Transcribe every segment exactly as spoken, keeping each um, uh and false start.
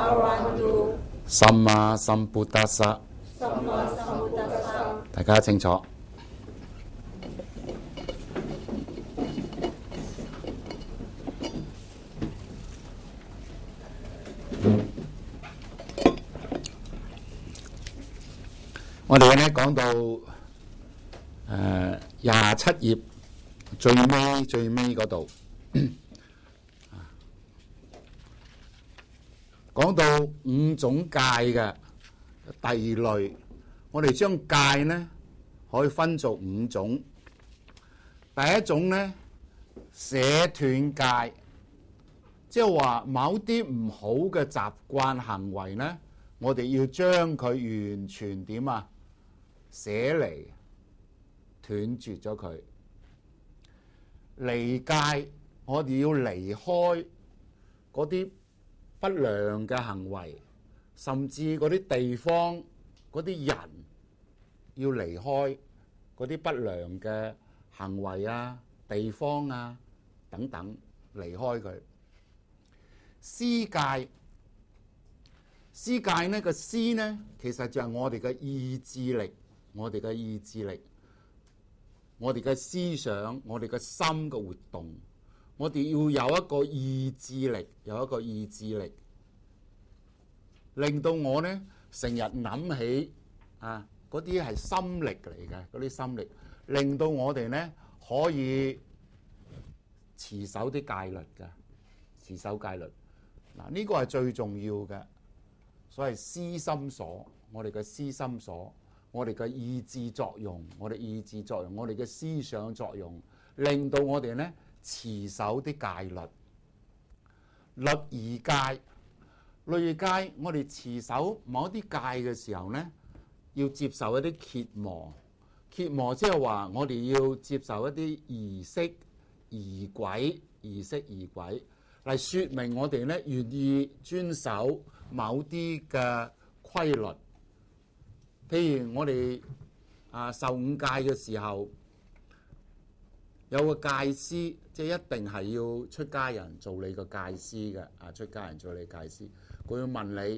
สัมมาสัมพุทธัสสะ大家清楚。我哋咧講到誒廿七頁最尾最尾嗰度，講到五種戒嘅第類，我哋將戒呢可以分做五種。第一種呢，捨斷戒，即係話某啲唔好嘅習慣行為呢，我哋要將佢完全點啊？捨離，斷絕咗佢。離戒，我哋要離開嗰啲不良嘅行為，甚至嗰啲地方、嗰啲人，要離開嗰啲不良嘅行為啊、地方啊等等，離開佢。施戒，施戒呢個施呢，其實就係我哋嘅意志力。我哋嘅意志力，我哋嘅思想，我哋嘅心嘅活動，我哋要有一個意志力，有一個意志力，令到我呢成日諗起啊嗰啲係心力嚟嘅，嗰啲心力，令到我哋呢可以持守啲戒律嘅，持守戒律。嗱，呢個係最重要嘅，所謂思心所，我哋嘅思心所。我哋嘅意志作用，我哋意志作用，我哋嘅思想作用，令到我哋呢持守啲戒律。律儀戒，律儀戒，我哋持守某一啲戒嘅時候呢，要接受一啲羯磨。羯磨即係話我哋要接受一啲儀式、儀軌、儀式、儀軌嚟説明我哋呢願意遵守某啲嘅規律。譬如我哋啊受五戒嘅時候，有個戒師，即係一定係要出家人做你個戒師嘅啊！出家人做你戒師，佢要問你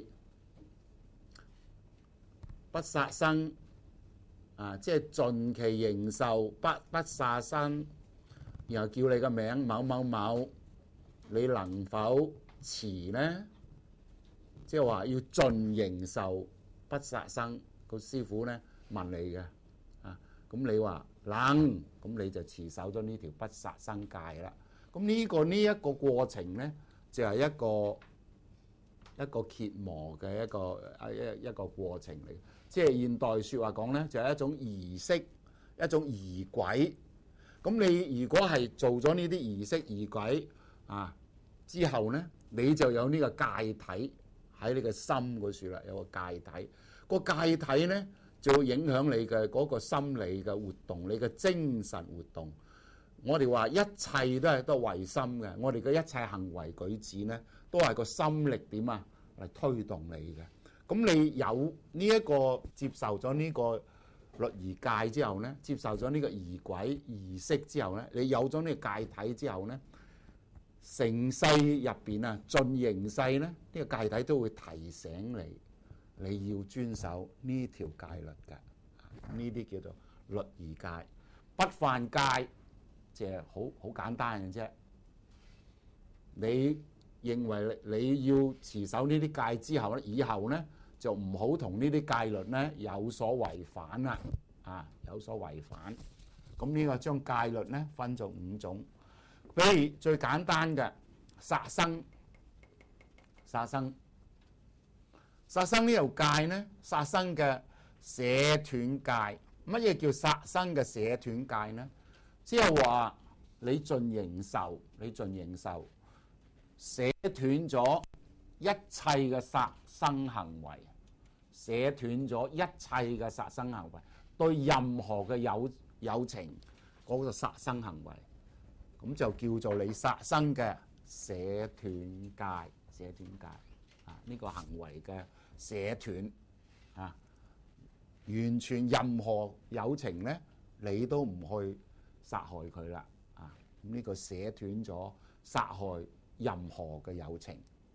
不殺生啊，即係盡其形壽，不不殺生，然後叫你個名某某某，你能否持呢？即係話要盡形壽，不殺生。個師傅咧問你嘅啊，咁你話能，咁你就持守咗呢條不殺生戒啦。咁呢個呢一個過程咧，就係一個一個羯磨嘅一個一一個過程嚟。即係現代説話講咧，就係一種儀式，一種儀軌。咁你如果係做咗呢啲儀式儀軌啊之後咧，你就有呢個戒體喺你嘅心嗰處啦，有個戒體。個戒體呢，就會影響你嘅嗰個心理嘅活動，你嘅精神活動。我哋話一切都係都係為心嘅，我哋嘅一切行為舉止呢，都係個心力點啊嚟推動你嘅。咁你有呢一個接受咗呢個律儀戒之後呢，接受咗呢個儀軌儀式之後呢，你有咗呢個戒體之後呢，成世入邊啊，盡形世呢，呢個戒體都會提醒你。你要遵守呢條戒律嘅，呢啲叫做律儀戒。不犯戒，即係好好簡單嘅啫。你認為你要持守呢啲戒之後咧，以後咧就唔好同呢啲戒律咧有所違反啦，啊有所違反。咁呢個將戒律咧分做五種，譬如最簡單嘅殺生，殺生。殺生呢條戒呢，殺生嘅捨斷戒，乜嘢叫殺生嘅捨斷戒呢？即係話你盡形壽，你盡形壽，捨斷咗一切嘅殺生行為，捨斷咗一切嘅殺生行為，對任何嘅有有情嗰個殺生行為，咁就叫做你殺生嘅捨斷戒，捨斷戒啊，呢個行為嘅捨斷啊，完全任何有情咧，你都唔去殺害佢啦啊！咁呢個捨斷咗殺害任何嘅有情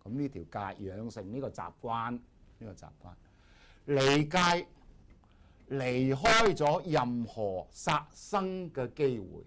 咁呢條戒養成呢個習慣，呢、呢個習慣離戒，離開咗任何殺生嘅機會，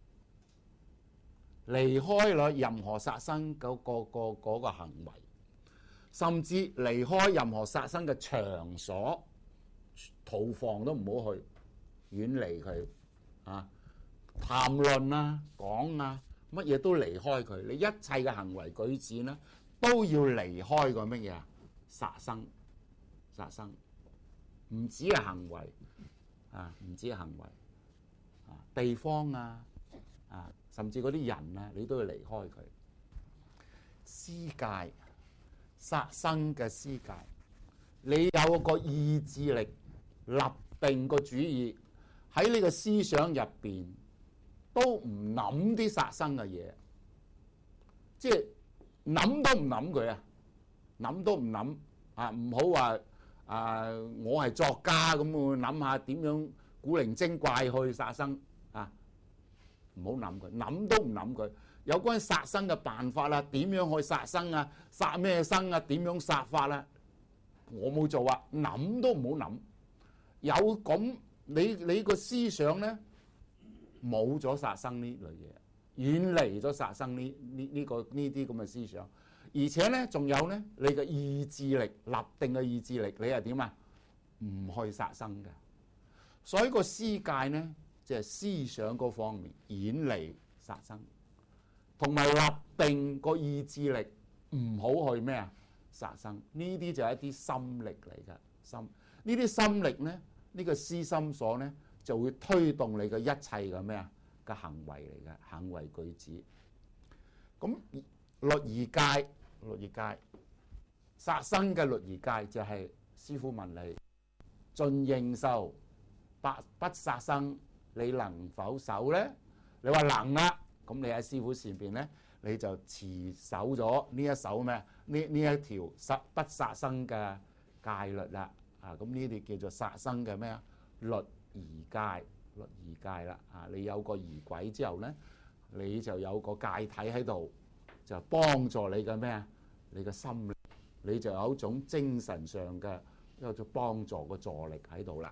離開咗任何殺生嗰、嗰個、嗰個嗰個行為，甚至離開任何殺生嘅場所，屠房都唔好去，遠離佢啊！談論啊，講啊，乜嘢都離開佢。你一切嘅行為舉止呢，都要離開個乜嘢啊？殺生，殺生，唔止係行為啊，唔止係行為啊，地方啊，啊，甚至嗰啲人啊，你都要離開佢。施戒，殺生嘅施戒，你有個意志力，立定個主意喺呢個思想入邊。都唔諗啲殺生嘅嘢，即係諗都唔諗佢啊！諗都唔諗啊！唔好話啊！我係作家咁，我諗下點樣古靈精怪去殺生啊！唔好諗佢，諗都唔諗佢。有關殺生嘅辦法啦，點樣去殺生啊？殺咩生啊？點樣殺法啊？我冇做啊！諗都唔好諗。有咁你你個思想咧？冇咗殺生呢類嘢，遠離咗殺生呢呢呢個呢啲咁嘅思想，而且咧仲有咧，你嘅意志力，立定嘅意志力，你係點啊？唔去殺生嘅，所以個施戒咧，即係思想嗰方面遠離殺生，同埋立定個意志力，唔好去咩啊？殺生，呢啲就係一啲心力嚟嘅心，呢啲心力咧，呢個思心所咧。就會推動你嘅一切嘅咩啊嘅行為嚟嘅行為舉止。咁律儀戒，律儀戒殺生嘅律儀戒就係、是、師父問你盡形壽不不殺生，你能否守咧？你話能啦，咁你喺師父前邊咧，你就持守咗呢一首咩？呢呢一條殺不殺生嘅戒律啦。啊，咁呢啲叫做殺生嘅咩啊律儀戒，律儀戒啦，啊！你有個儀軌之後咧，你就有個戒體喺度，就幫助你嘅咩啊？你嘅心，你就有一種精神上嘅一種幫助嘅助力喺度啦。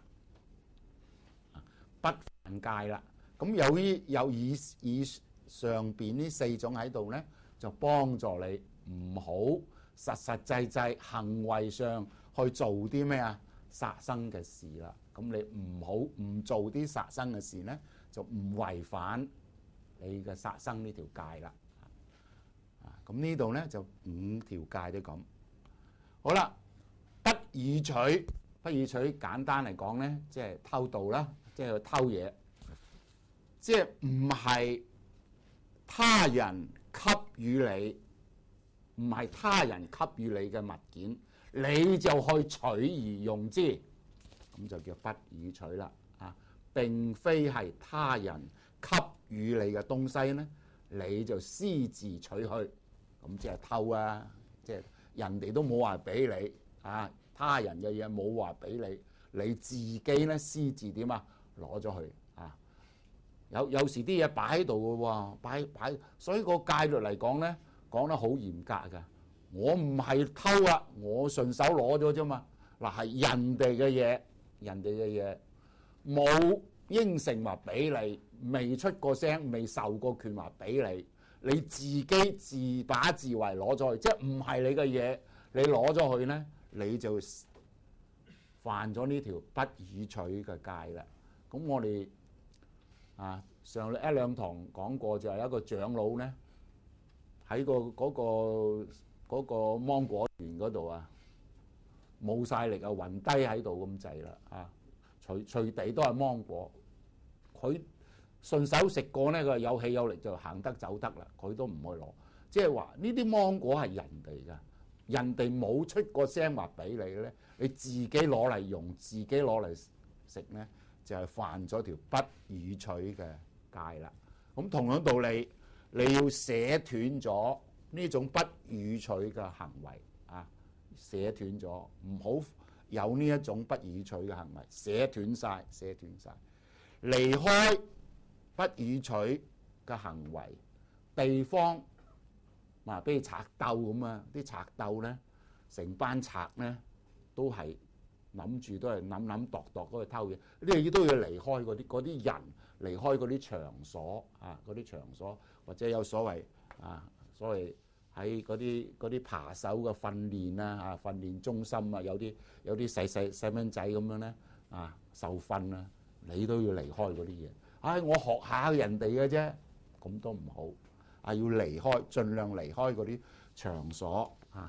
不犯戒啦，咁由於有以以上邊呢四種喺度咧，就幫助你唔好實實際際行為上去做啲咩啊？殺生嘅事啦。咁你唔好唔做啲殺生嘅事咧，就唔違反你嘅殺生呢條戒啦。啊，咁呢度咧就五條戒都咁。好啦，不與取，不與取簡單嚟講咧，即係偷盜啦，即係去偷嘢，即係唔係他人給予你，唔係他人給予你嘅物件，你就去取而用之。咁就叫不與取啦，啊！並非係他人給予你嘅東西咧，你就私自取去，咁即係偷啊！即係人哋都冇話俾你，啊！他人嘅嘢冇話俾你，你自己咧私自點啊？攞咗去啊！有有時啲嘢擺喺度嘅喎，擺擺，所以個戒律嚟講咧，講得好嚴格㗎。我唔係偷啊，我順手攞咗啫嘛。嗱，係人哋嘅嘢。人哋嘅嘢冇應承話俾你，未出過聲，未受過權話俾你，你自己自把自為攞咗去，即係唔係你嘅嘢，你攞咗去咧，你就犯咗呢條不與取嘅戒啦。咁我哋啊上一兩堂講過，就係一個長老咧喺個嗰個嗰個芒果園嗰度啊。冇晒力啊，暈低喺度咁滯啦啊！隨隨地都係芒果，佢順手食過咧，佢有氣有力就行得走得啦，佢都唔去攞。即係話呢啲芒果係人哋㗎，人哋冇出過聲話俾你咧，你自己攞嚟用，自己攞嚟食咧，就係、是、犯咗條不與取嘅戒啦。咁同樣道理，你要捨斷咗呢種不與取嘅行為。捨斷咗，唔好有呢一種不與取嘅行為，捨斷晒，捨斷晒，離開不與取嘅行為地方啊，比如賊鬥咁啊，啲賊鬥咧，成班賊咧都係諗住都係諗諗度度嗰去偷嘢，呢啲都要離開嗰啲嗰啲人，離開嗰啲場所啊，嗰啲場所或者有所謂啊，所謂喺嗰啲嗰啲扒手嘅訓練啊，啊訓練中心啊，有啲有啲細細細蚊仔咁樣咧啊受訓啊，你都要離開嗰啲嘢。唉、哎，我學下人哋嘅啫，咁都唔好啊，要離開，盡量離開嗰啲場所啊。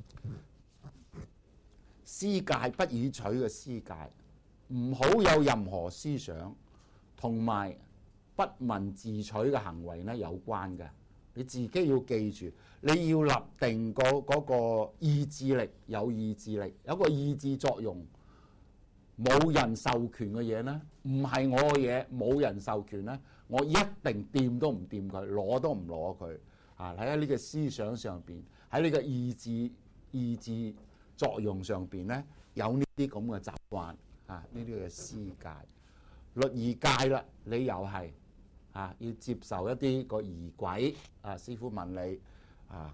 私戒不以取嘅私戒，唔好有任何思想同埋不問自取嘅行為咧有關嘅。你自己要記住，你要立定個嗰個意志力，有意志力，有個意志作用。冇人授權嘅嘢咧，唔係我嘅嘢，冇人授權咧，我一定掂都唔掂佢，攞都唔攞佢。啊，喺呢個思想上邊，喺呢個意志意志作用上邊咧，有呢啲咁嘅習慣啊，呢啲嘅私戒、律儀戒啦，你又係啊，要接受一啲個儀軌啊，師傅問你啊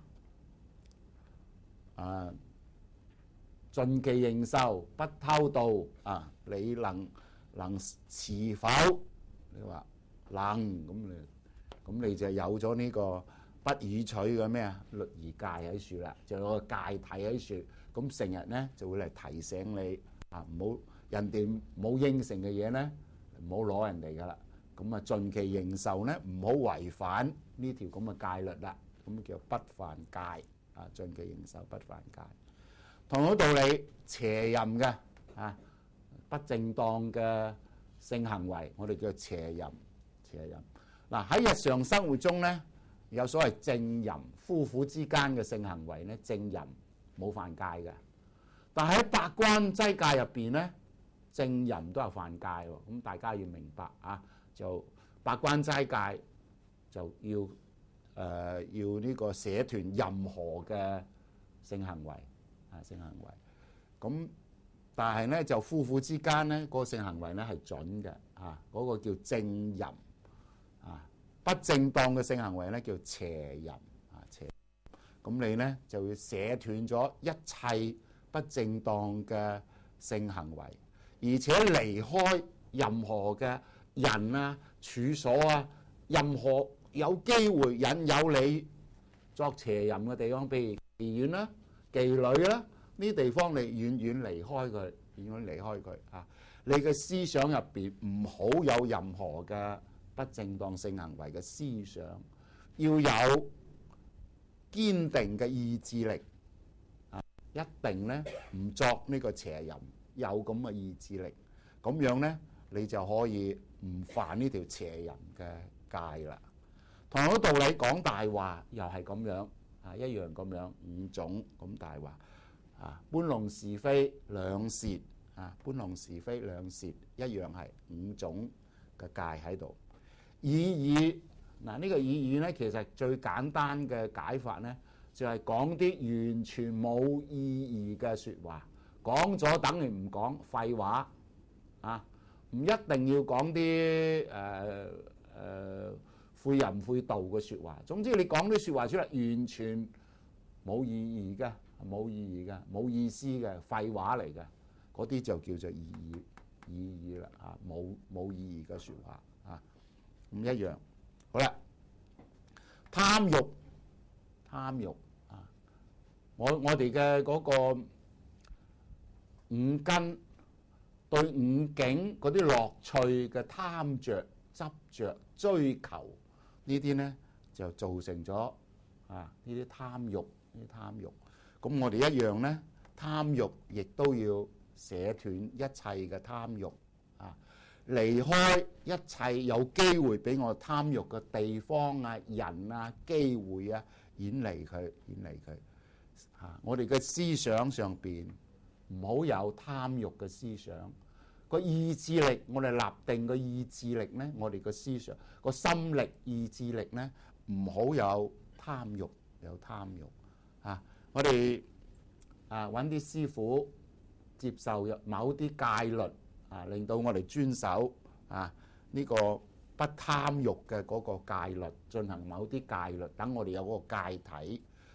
啊。盡其形壽，不偷盜啊！你能能持否？你話能，咁你咁你就有咗呢個不以取嘅咩啊？律儀戒喺處啦，就有個戒體喺處。咁成日咧就會嚟提醒你啊，唔好人哋冇應承嘅嘢咧，唔好攞人哋噶啦。咁啊，盡其形壽咧，唔好違反呢條咁嘅戒律啦。咁叫不犯戒啊！盡其形壽，不犯戒。同樣道理，邪淫嘅啊，不正當嘅性行為，我哋叫邪淫。邪淫嗱喺日常生活中咧，有所謂正淫，夫婦之間嘅性行為咧，正淫冇犯戒嘅。但係喺八關齋戒入邊咧，正淫都係犯戒喎。咁大家要明白啊，就八關齋戒就要誒、呃、要呢個捨斷任何嘅性行為。啊，性行為咁，但係咧就夫婦之間咧，嗰個性行為咧係準嘅，啊，嗰個叫正淫，啊，不正當嘅性行為咧叫邪淫，啊，邪。咁你咧就要捨斷咗一切不正當嘅性行為，而且離開任何嘅人啊、處所啊，任何有機會引誘你作邪淫嘅地方，譬如妓院啦。妓女啦，呢啲地方你遠遠離開佢，遠遠離開佢啊！你嘅思想入邊唔好有任何嘅不正當性行為嘅思想，要有堅定嘅意志力啊！一定咧唔作呢個邪淫，有咁嘅意志力，咁樣咧你就可以唔犯呢條邪淫嘅戒啦。同樣道理，講大話又係咁樣。啊，一樣咁樣五種咁大話啊，搬弄是非兩舌啊，搬弄是非兩舌一樣係五種嘅戒喺度。綺語嗱，呢個綺語咧，其實最簡單嘅解法咧，就係講啲完全冇意義嘅説話，講咗等於唔講，廢話啊，唔一定要講啲誒誒悔淫悔道嘅説話，總之你講啲説話出嚟，完全冇意義嘅，冇意義嘅，冇意思嘅，廢話嚟嘅，嗰啲就叫做綺語，綺語啦啊，冇冇意義嘅説話啊，唔一樣。好啦，貪慾，貪慾啊，我我哋嘅嗰個五根對五境嗰啲樂趣嘅貪着、執着、追求。呢啲咧就造成咗啊！呢啲貪慾，呢啲貪慾。咁我哋一樣咧，貪慾亦都要捨斷一切嘅貪慾啊！離開一切有機會俾我貪慾嘅地方啊、人啊、機會啊，遠離佢，遠離佢啊！我哋嘅思想上邊唔好有貪慾嘅思想。個意志力，我哋立定個意志力咧，我哋個思想、個心力、意志力咧，唔好有貪慾，有貪慾啊！我哋啊揾啲師傅接受某啲戒律啊，令到我哋遵守啊呢個不貪慾嘅嗰個戒律，進行某啲戒律，等我哋有嗰個戒體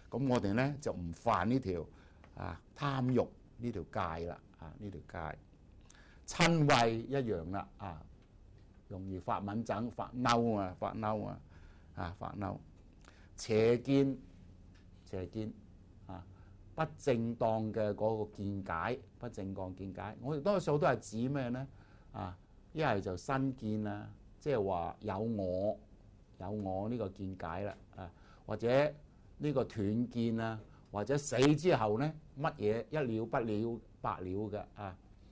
咁我哋咧就唔犯呢條啊貪慾呢條戒啦，啊呢條戒。瞋恚一樣啦，啊容易發敏疹、發嬲啊、發嬲啊，啊發嬲。邪見，邪見啊，不正當嘅嗰個見解，不正當見解，我哋多數都係指咩咧？啊，一係就身見啊，即係話有我有我呢個見解啦，啊或者呢個斷見啊，或者死之後咧乜嘢一了不了百了嘅啊，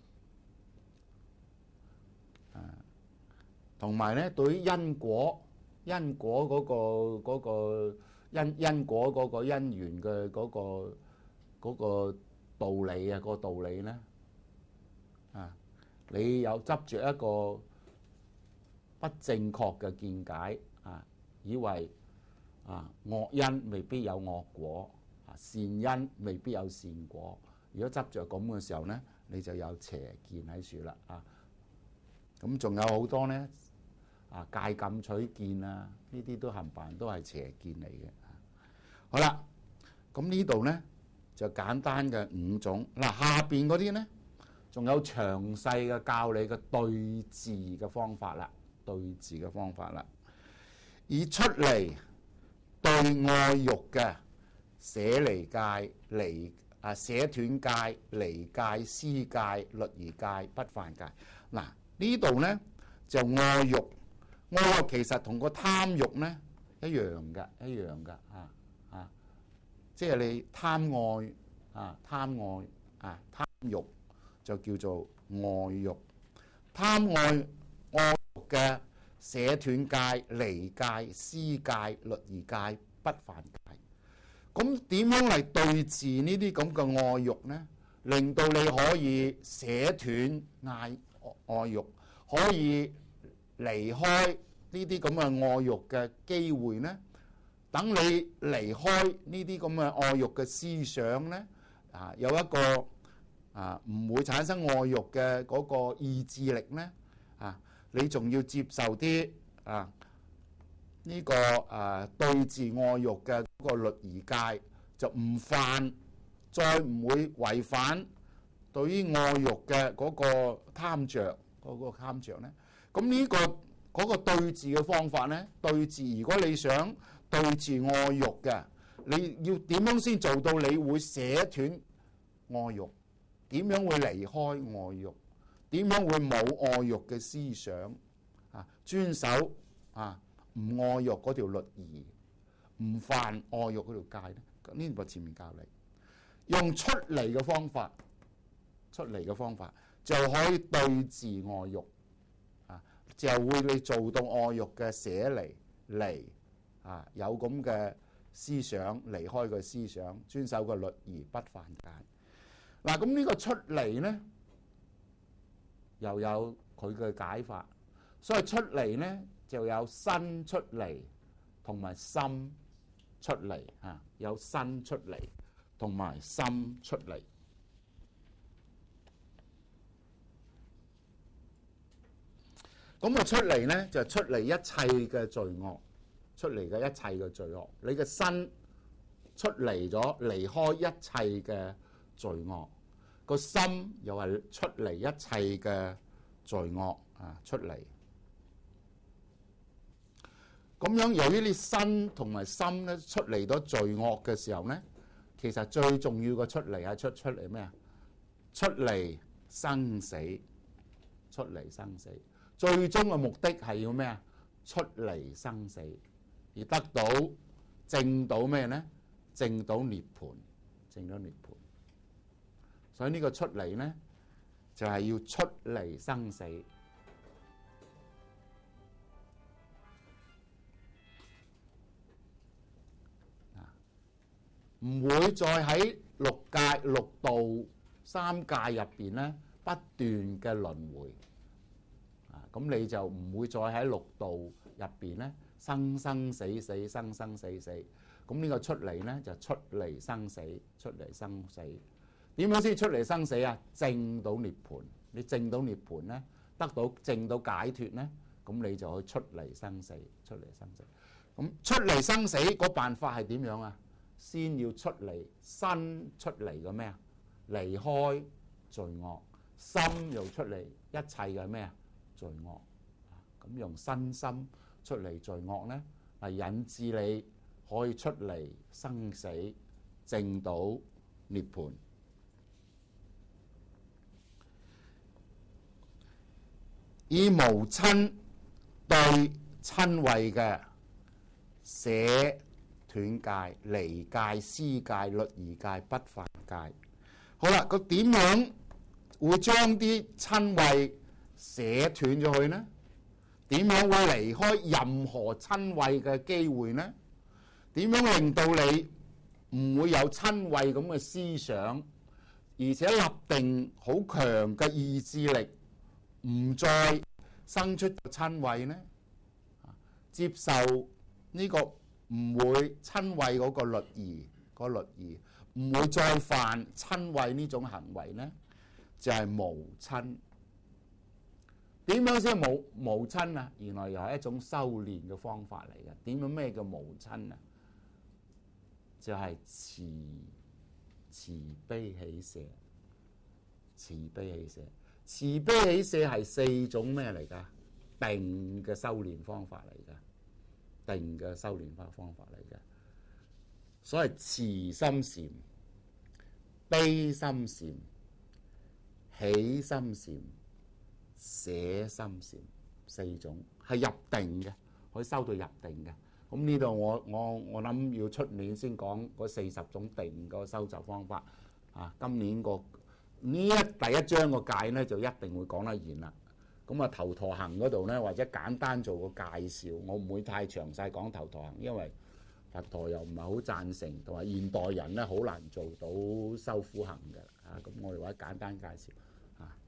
啊同埋咧對於因果因果嗰個嗰個因因果嗰個因緣嘅嗰個嗰個道理啊，個道理咧啊，你有執著一個不正確嘅見解啊，以為啊惡因未必有惡果，啊善因未必有善果。如果執著咁嘅時候咧，你就有邪見喺處啦啊。咁仲有好多咧啊戒禁取見啊，呢啲都冚唪唥都係邪見嚟嘅。好啦，咁呢度咧就簡單嘅五種。嗱，下邊嗰啲咧仲有詳細嘅教你嘅對治嘅方法啦，對治嘅方法啦。以出離對愛欲嘅捨離戒、離啊捨斷戒、離戒、施戒、律儀戒、不犯戒。嗱，呢度咧就愛欲，愛欲其實同個貪欲咧一樣嘅，一樣嘅啊啊，即係你貪愛啊貪愛啊貪欲就叫做愛欲，貪愛愛欲嘅捨斷戒、離戒、施戒、律儀戒、不犯戒。咁點樣嚟對治呢啲咁嘅愛欲呢？令到你可以捨斷愛愛欲，可以離開呢啲咁嘅愛欲嘅機會呢？等你離開呢啲咁嘅愛欲嘅思想呢，啊有一個啊唔會產生愛欲嘅嗰個意志力呢，啊你仲要接受啲啊呢個啊對治愛欲嘅嗰個律儀戒，就唔犯，再唔會違反對於愛欲嘅嗰個貪着嗰個貪着呢。咁呢個嗰個對治嘅方法呢，對治如果你想對治愛欲嘅，你要點樣先做到你會捨斷愛欲？點樣會離開愛欲？點樣會冇愛欲嘅思想？啊，遵守啊唔愛欲嗰條律儀，唔犯愛欲嗰條戒咧。呢個前面教你用出離嘅方法，出離嘅方法就可以對治愛欲啊，就會你做到愛欲嘅捨離離啊，有咁嘅思想，離開個思想，遵守個律儀，不犯戒。嗱，咁呢個出離咧又有佢嘅解法，所以出離咧就有身出離同埋心出離啊，有身出離同埋心出離。咁啊出離咧就出離一切嘅罪惡，出離嘅一切嘅罪惡。你嘅身出離咗，離開一切嘅罪惡，個心又係出離一切嘅罪惡啊，出離。咁樣由於你身同埋心咧出離咗罪惡嘅時候咧，其實最重要嘅出離係出出嚟咩啊？出離生死，出離生死。最終嘅目的係要咩啊？出離生死，而得到證到咩咧？證到涅槃，證到涅槃。所以呢個出離咧，就係要出離生死。唔會再喺六界、六道、三界入邊咧不斷嘅輪迴啊！咁你就唔會再喺六道入邊咧生生死死、生生死死。咁呢個出離咧就出離生死，出離生死。點樣先出離生死啊？證到涅槃，你證到涅槃咧，得到證到解脫咧，咁你就可以出離生死，出離生死。咁出離生死個辦法係點樣啊？ 先要出嚟，身出嚟嘅咩啊？離開罪惡，心又出嚟一切嘅咩啊？罪惡。咁用身心出嚟罪惡咧，係引致你可以出嚟生死，證到涅槃。以無親對親位嘅捨斷戒、離戒、施戒、律儀戒、不犯戒。好啦，佢點樣會將啲親位捨斷咗去呢？點樣會離開任何親位嘅機會呢？點樣令到你唔會有親位咁嘅思想，而且立定好強嘅意志力，唔再生出親位呢？接受呢個唔會親位嗰個律儀，嗰個律儀唔會再犯親位呢種行為呢？就係無親。點樣先無無親啊？原來又係一種修練嘅方法嚟嘅。點樣咩叫無親啊？就係慈慈悲喜捨，慈悲喜捨，慈悲喜捨係四種咩嚟㗎？定嘅修練方法嚟㗎，定嘅修練法方法嚟㗎。所謂慈心禪、悲心禪、喜心禪、捨心禪，四種係入定嘅，可以修到入定嘅。咁呢度我我我諗要出年先講嗰四十種定個修習方法啊。今年個呢一第一章個戒咧就一定會講得完啦。咁啊頭陀行嗰度咧，或者簡單做個介紹，我唔會太詳細講頭陀行，因為佛陀又唔係好贊成，同埋現代人咧好難做到修苦行嘅啊。咁我哋或者簡單介紹啊。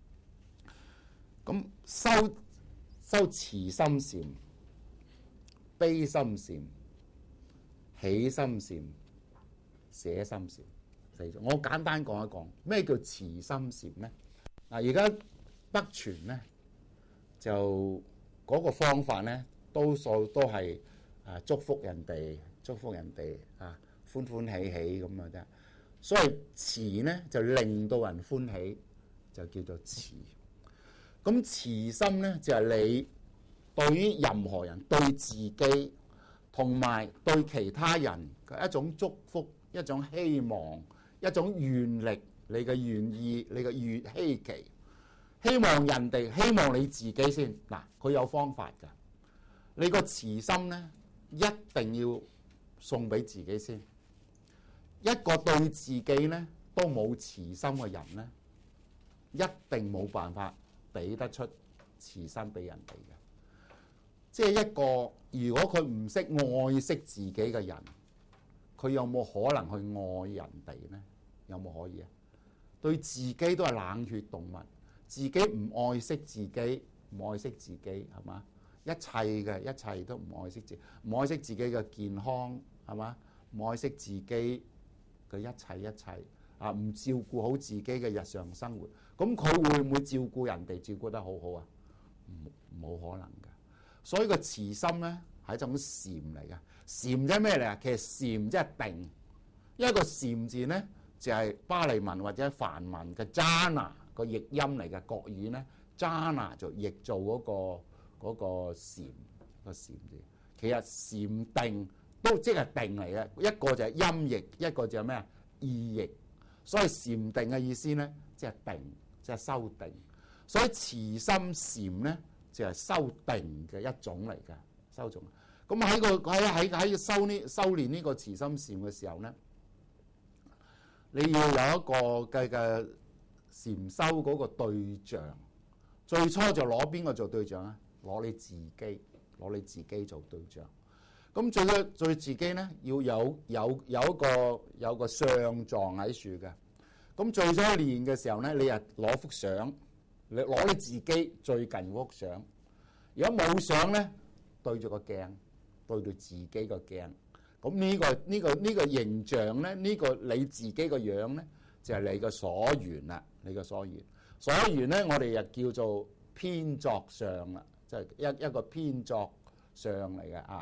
咁修修慈心禪、悲心禪、喜心禪、捨心禪四種。我簡單講一講咩叫慈心禪咧。嗱，而家北傳咧就嗰個方法咧，多數都係啊祝福人哋，祝福人哋啊歡歡喜喜咁啊啫。所以慈咧就令到人歡喜，就叫做慈。咁慈心咧就係你對於任何人、對自己同埋對其他人嘅一種祝福、一種希望、一種願力，你嘅願意、你嘅願希冀，希望人哋，希望你自己先。嗱，佢有方法㗎。你個慈心咧一定要送俾自己先。一個對自己咧都冇慈心嘅人咧，一定冇辦法俾得出慈心俾人哋嘅。即係一個，如果佢唔識愛惜自己嘅人，佢有冇可能去愛人哋呢？有冇可以啊？對自己都係冷血動物，自己唔愛惜自己，唔愛惜自己係嘛？一切嘅一切都唔愛惜自己，唔愛惜自己嘅健康係嘛？唔愛惜自己嘅一切一切啊！唔照顧好自己嘅日常生活，咁佢會唔會照顧人哋照顧得好好啊？冇可能㗎。所以個慈心咧係一種禪嚟嘅。禪即係咩嚟啊？其實禪即係定。因為個禪字咧就係巴利文或者梵文嘅 jhana 個譯音嚟嘅，國語咧 jhana 就譯做嗰個嗰個禪個禪字。其實禪定都即係定嚟嘅，一個就係音譯，一個就係咩啊意譯。所以禪定嘅意思咧即係定，即係修定。所以慈心禪咧就係修定嘅一種嚟嘅，修種。咁喺個喺喺喺修呢修練呢個慈心禪嘅時候咧，你要有一個嘅嘅禪修嗰個對象。最初就攞邊個做對象啊？攞你自己，攞你自己做對象。咁最咧最自己咧要有有有一個有個相狀喺處嘅。咁最初練嘅時候咧，你啊攞幅相。你攞你自己最近嗰幅相，如果冇相咧，對住個鏡，對住自己個鏡，咁呢個呢個呢個形象咧，呢個你自己個樣咧，就係你個所緣啦，你個所緣。所緣咧，我哋又叫做編作相啦，即係一一個編作相嚟嘅啊。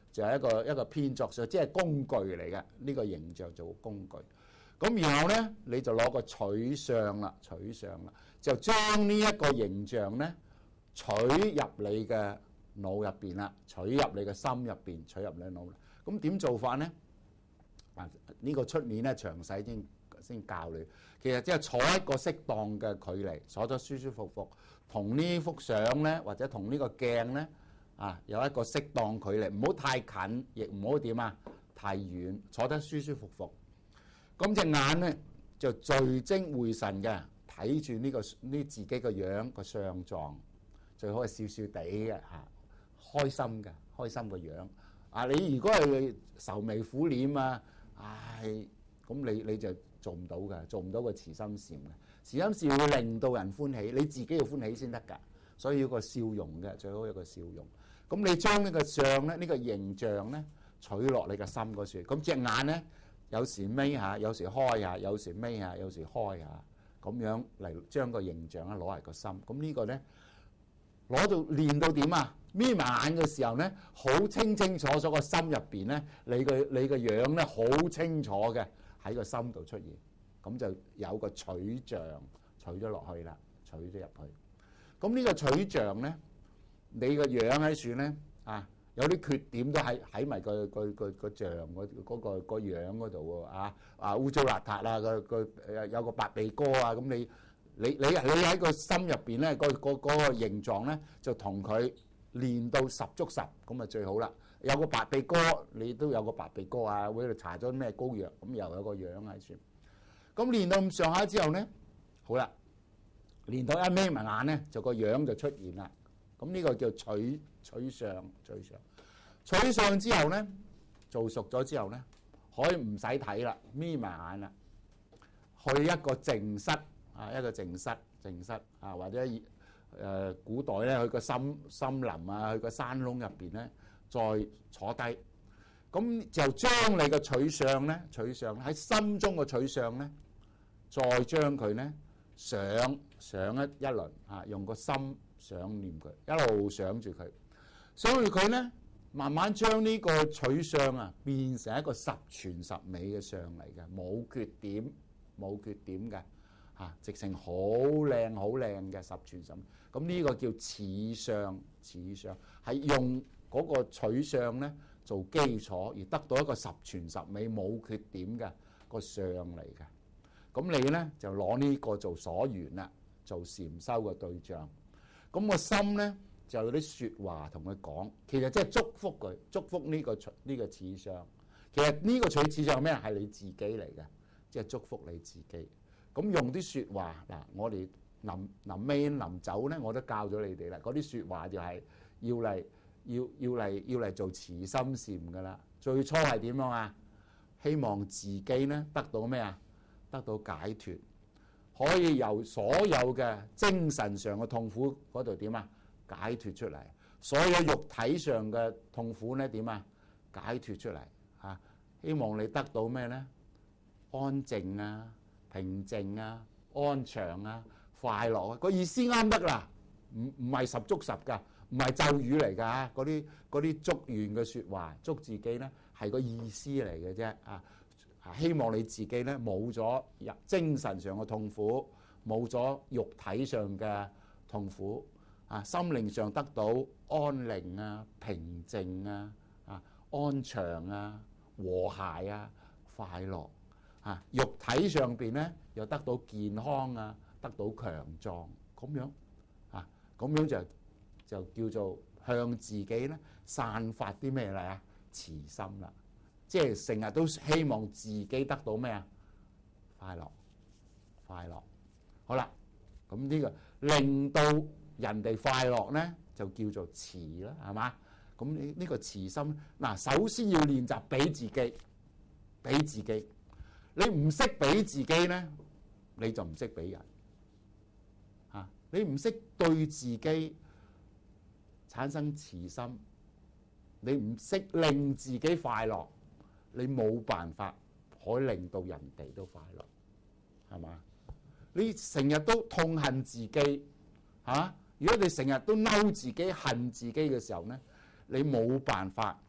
就係一個一個編作上，即係工具嚟嘅。呢個形象做工具。咁然後咧，你就攞個取相啦，取相啦，就將呢一個形象咧取入你嘅腦入邊啦，取入你嘅心入邊，取入你腦。咁點做法咧？啊，呢個出年咧詳細先先教你。其實即係坐一個適當嘅距離，坐得舒舒服服，同呢幅相咧或者同呢個鏡咧啊有一個適當距離，唔好太近，亦唔好點啊太遠，坐得舒舒服服。咁隻眼咧就聚精會神嘅睇住呢個呢自己個樣個相狀，最好係笑笑地嘅嚇，開心嘅開心個樣。啊，你如果係愁眉苦臉啊，唉，咁你你就做唔到嘅，做唔到個慈心禪嘅。慈心禪會令到人歡喜，你自己要歡喜先得㗎，所以要個笑容嘅，最好有個笑容。咁你將呢個相咧，呢個形象咧取落你個心嗰處，咁隻眼咧。有時眯下，有時開下，有時眯下，有時開下，咁樣嚟將個形象咧攞嚟個心。咁呢個咧攞到練到點啊？眯埋眼嘅時候咧，好清清楚楚個心入邊咧，你個你個樣咧好清楚嘅喺個心度出現，咁就有個取像取咗落去啦，取咗入去。咁呢個取像咧，你個樣喺處咧啊！有啲缺點都喺喺埋個個個個像嗰嗰個個樣嗰度喎啊啊污糟邋遢啊個個誒有個白鼻哥啊咁你你你你喺個心入邊咧個個嗰個形狀咧就同佢練到十足十咁啊最好啦。有個白鼻哥你都有個白鼻哥啊，會搽咗咩膏藥咁又有個樣喺處。咁練到咁上下之後咧，好啦，練到一眯埋眼咧就個樣就出現啦。咁呢個叫取取相，取相，取相之後咧，做熟咗之後咧，可以唔使睇啦，眯埋眼啦，去一個靜室啊，一個靜室，靜室啊，或者誒、呃、古代咧去個森森林啊，去個山窿入邊咧，再坐低，咁就將你嘅取相咧，取相喺心中嘅取相咧，再將佢咧想想一一輪啊，用個心。想念佢，一路想住佢，想住佢咧，慢慢將呢個取相啊變成一個十全十美嘅相嚟嘅，冇缺點，冇缺點嘅嚇，直情好靚好靚嘅十全十美。咁呢個叫似相，似相係用嗰個取相咧做基礎，而得到一個十全十美冇缺點嘅個相嚟嘅。咁你咧就攞呢個做所緣啦，做禪修嘅對象。咁個心咧就有啲説話同佢講，其實即係祝福佢，祝福呢個取呢個此相。其實呢個取此相係咩？係你自己嚟嘅，即係祝福你自己。咁用啲説話嗱，我哋臨臨尾臨走咧，我都教咗你哋啦。嗰啲説話就係要嚟要要嚟要嚟做慈心禪噶啦。最初係點樣啊？希望自己咧得到咩啊？得到解脫。可以由所有嘅精神上嘅痛苦嗰度點啊解脫出嚟，所有肉體上嘅痛苦咧點啊解脫出嚟嚇。希望你得到咩咧？安靜啊、平靜啊、安詳啊、快樂啊。個意思啱得啦，唔唔係十足十噶，唔係咒語嚟㗎嚇。嗰啲嗰啲祝願嘅説話，祝自己咧係個意思嚟嘅啫啊。希望你自己咧冇咗精神上嘅痛苦，冇咗肉體上嘅痛苦，啊，心靈上得到安寧啊、平靜啊、啊安詳啊、和諧啊、快樂啊，肉體上邊咧又得到健康啊，得到強壯，咁樣啊，咁樣就就叫做向自己咧散發啲咩嚟啊？慈心啦。即係成日都希望自己得到咩啊？快樂，快樂。好啦，咁呢個令到人哋快樂咧，就叫做慈啦，係嘛？咁呢呢個慈心，嗱，首先要練習俾自己，俾自己。你唔識俾自己咧，你就唔識俾人。嚇，你唔識對自己產生慈心，你唔識令自己快樂。你冇辦法可以令到人哋都快樂，係嘛？你成日都痛恨自己嚇、啊，如果你成日都嬲自己、恨自己嘅時候咧，你冇辦法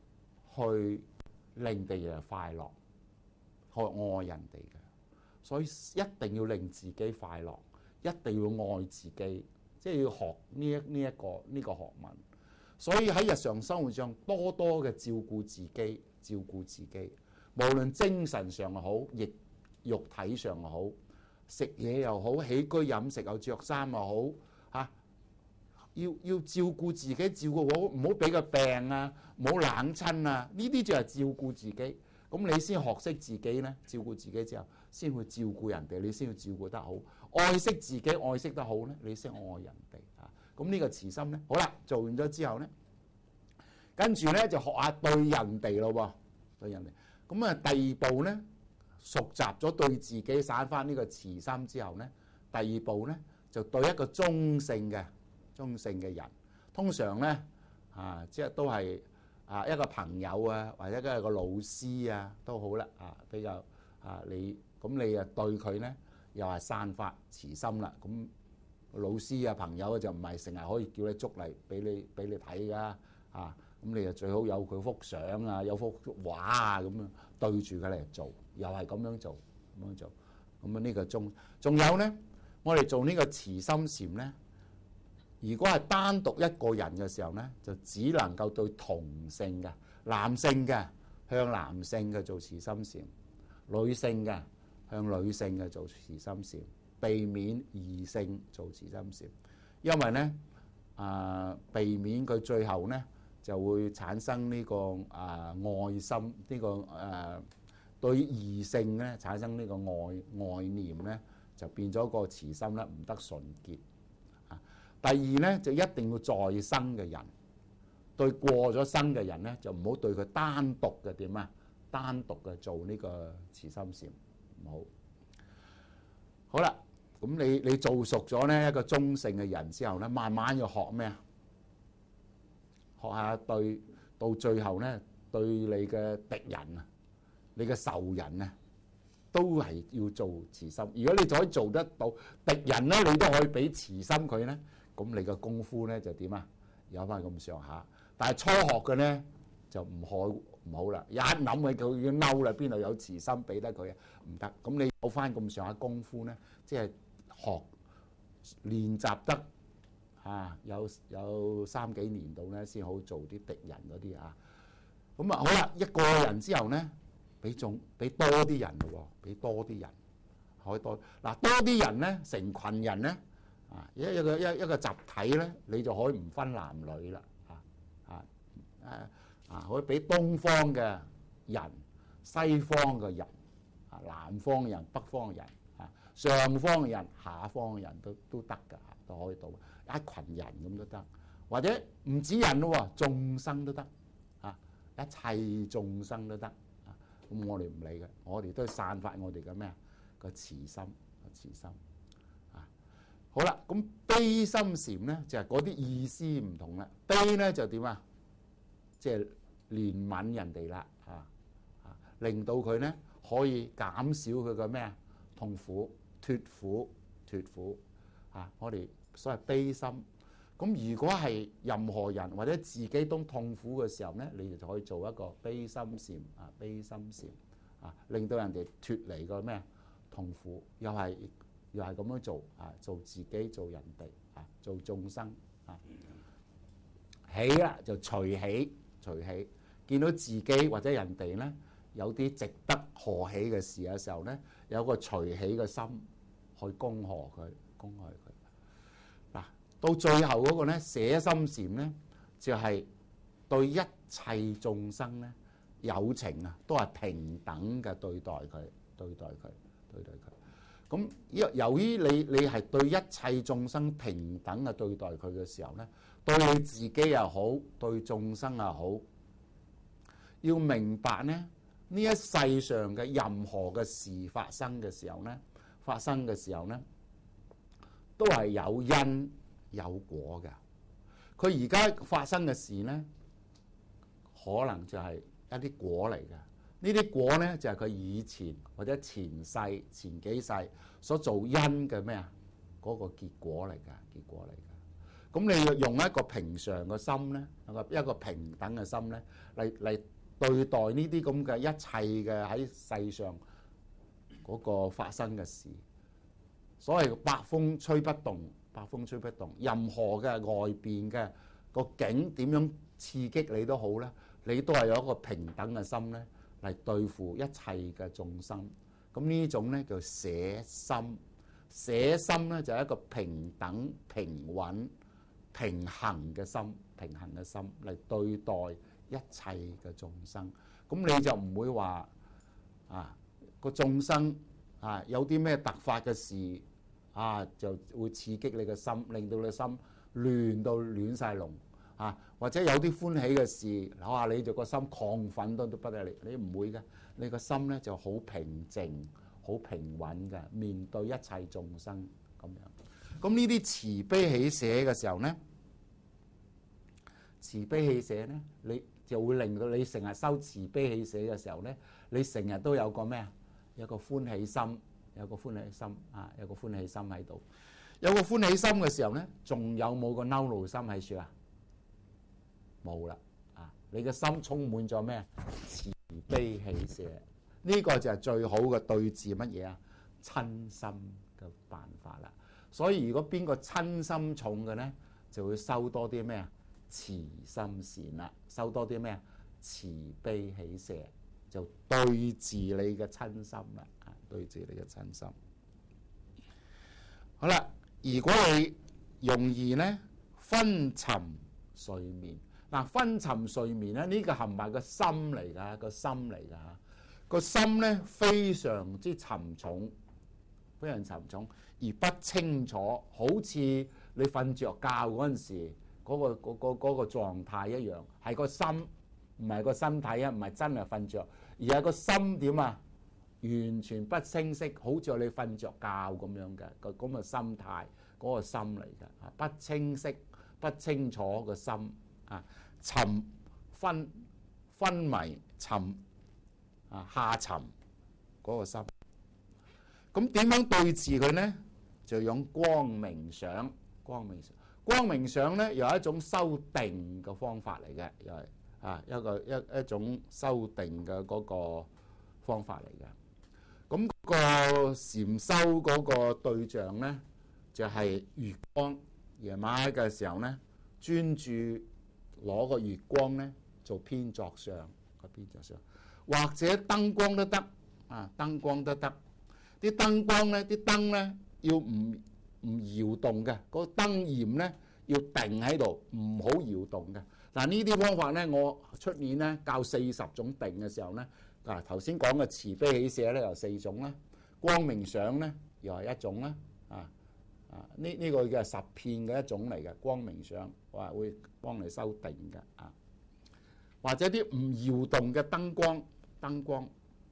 去令地人快樂，去愛人哋嘅。所以一定要令自己快樂，一定要愛自己，即係要學呢一呢一個呢個學問。所以喺日常生活上多多嘅照顧自己，照顧自己，無論精神上又好，亦肉體上又好，食嘢又好，起居飲食又着衫又好，嚇、啊，要要照顧自己，照顧好，唔好俾個病啊，唔好冷親啊，呢啲就係照顧自己。咁你先學識自己咧，照顧自己之後，先去照顧人哋，你先要照顧得好，愛惜自己，愛惜得好咧，你先愛人哋啊。咁呢個慈心咧，好啦，做完咗之後咧，跟住咧就學下對人哋咯喎，對人哋。咁啊，第二步咧，熟習咗對自己散翻呢個慈心之後咧，第二步咧就對一個中性嘅中性嘅人，通常咧啊，即係都係。啊，一個朋友啊，或者一個老師啊，都好啦。啊，比較啊，你咁你啊對佢咧，又係散發慈心啦。咁老師啊、朋友啊，就唔係成日可以叫你捉嚟俾你俾你睇噶。啊，咁你就最好有佢幅相啊，有幅畫啊，咁樣對住佢嚟做，又係咁樣做，咁樣做。咁啊呢個中，仲有咧，我哋做呢個慈心禪咧。如果係單獨一個人嘅時候咧，就只能夠對同性嘅男性嘅向男性嘅做慈心禪，女性嘅向女性嘅做慈心禪，避免異性做慈心禪，因為咧啊、呃，避免佢最後咧就會產生呢、這個啊、呃、愛心，呢、這個誒、呃、對異性咧產生呢個愛愛念咧，就變咗個慈心咧唔得純潔。第二咧就一定要在生嘅人，對過咗生嘅人咧就唔好對佢單獨嘅點啊，單獨嘅做呢個慈心禪，唔好。好啦，咁你你做熟咗咧一個中性嘅人之後咧，慢慢要學咩啊？學下對到最後咧，對你嘅敵人啊，你嘅仇人啊，都係要做慈心。如果你可以做得到敵人咧，你都可以俾慈心佢咧。咁你嘅功夫咧就點啊？有翻咁上下，但係初學嘅咧就唔好唔好啦。一諗起佢已經嬲啦，邊度有慈心俾得佢啊？唔得。咁你有翻咁上下功夫咧，即係學練習得啊，有有三幾年度咧，先好做啲敵人嗰啲啊。咁啊好啦，一個人之後咧，俾仲俾多啲人咯喎，俾多啲人可以多嗱多啲人咧，成群人咧。啊！一一個一一個集體咧，你就可以唔分男女啦。啊啊啊啊！可以俾東方嘅人、西方嘅人、啊南方人、北方人、啊上方嘅人、下方嘅人都都得㗎，都可以到一群人咁都得，或者唔止人咯喎，眾生都得啊！一切眾生都得啊！咁我哋唔理嘅，我哋都散發我哋嘅咩啊個慈心個慈心。好啦，咁悲心禪咧就係嗰啲意思唔同啦。悲咧就點啊？即係憐憫人哋啦，啊啊，令到佢咧可以減少佢嘅咩啊痛苦、脫苦、脫苦啊！我哋所謂悲心。咁如果係任何人或者自己都痛苦嘅時候咧，你就可以做一個悲心禪啊，悲心禪啊，令到人哋脫離個咩啊痛苦，又係。又係咁樣做啊！做自己，做人哋啊，做眾生啊，喜啦就隨喜，隨喜見到自己或者人哋咧有啲值得賀喜嘅事嘅時候咧，有個隨喜嘅心去恭賀佢，恭賀佢嗱。到最後嗰個咧捨心禪咧，就係、是、對一切眾生咧有情啊，都係平等嘅對待佢，對待佢，對待佢。咁由於你你係對一切眾生平等嘅對待佢嘅時候咧，對你自己又好，對眾生又好，要明白咧呢一世上嘅任何嘅事發生嘅時候咧，發生嘅時候咧，都係有因有果嘅。佢而家發生嘅事咧，可能就係一啲果嚟嘅。呢啲果咧就係佢以前或者前世前幾世所做因嘅咩啊嗰個結果嚟㗎，結果嚟㗎。咁你要用一個平常嘅心咧，一個一個平等嘅心咧嚟嚟對待呢啲咁嘅一切嘅喺世上嗰個發生嘅事。所謂百風吹不動，百風吹不動，任何嘅外邊嘅個景點樣刺激你都好咧，你都係有一個平等嘅心咧嚟對付一切嘅眾生。咁呢種咧叫捨心，捨心咧就係一個平等、平穩、平衡嘅心，平衡嘅心嚟對待一切嘅眾生。咁你就唔會話啊個眾生啊有啲咩突發嘅事啊，就會刺激你嘅心，令到你心亂到亂晒龍啊，或者有啲歡喜嘅事，哇、啊、你就個心亢奮都都不得了，你唔會嘅，你個心咧就好平靜、好平穩嘅面對一切眾生咁樣。咁呢啲慈悲喜捨嘅時候咧，慈悲喜捨咧，你就會令到你成日修慈悲喜捨嘅時候咧，你成日都有個咩啊？有個歡喜心，有個歡喜心啊，有個歡喜心喺度。有個歡喜心嘅時候咧，仲有冇個嬲怒心喺處啊？冇啦啊！你嘅心充滿咗咩？慈悲喜捨，呢、這個就係最好嘅對治乜嘢啊？瞋心嘅辦法啦。所以如果邊個瞋心重嘅咧，就會收多啲咩啊？慈心善啦，收多啲咩啊？慈悲喜捨，就對治你嘅瞋心啦，啊，對治你嘅瞋心。好啦，如果你容易咧昏沉睡眠，嗱昏沉睡眠咧，呢個含埋個心嚟㗎，個心嚟㗎，個心咧非常之沉重，非常沉重而不清楚，好似你瞓着覺嗰陣時。嗰、那個嗰、那個嗰、那個狀態一樣，係個心，唔係個身體啊，唔係真係瞓着，而係個心點啊？完全不清晰，好似你瞓着覺咁樣嘅個咁嘅心態，嗰、那個心嚟嘅啊，不清晰、不清楚個心啊，沉昏昏迷沉啊下沉嗰、那個心。咁點樣對治佢咧？就用光明想，光明想。光明想咧，又係一種修定嘅方法嚟嘅，又係啊一個一一種修定嘅嗰個方法嚟嘅。咁、那個禪修嗰個對象咧，就係、是、月光。夜晚黑嘅時候咧，專注攞個月光咧做偏坐相，個偏坐相，或者燈光都得啊，燈光都得。啲燈光咧，啲燈咧要唔唔搖動嘅，個燈焰咧要定喺度，唔好搖動嘅。嗱呢啲方法咧，我出年咧教四十種定嘅時候咧，嗱頭先講嘅慈悲喜捨咧有四種啦，光明想咧又係一種啦，啊啊呢呢個叫十片嘅一種嚟嘅光明想，話會幫你修定嘅啊，或者啲唔搖動嘅燈光，燈光，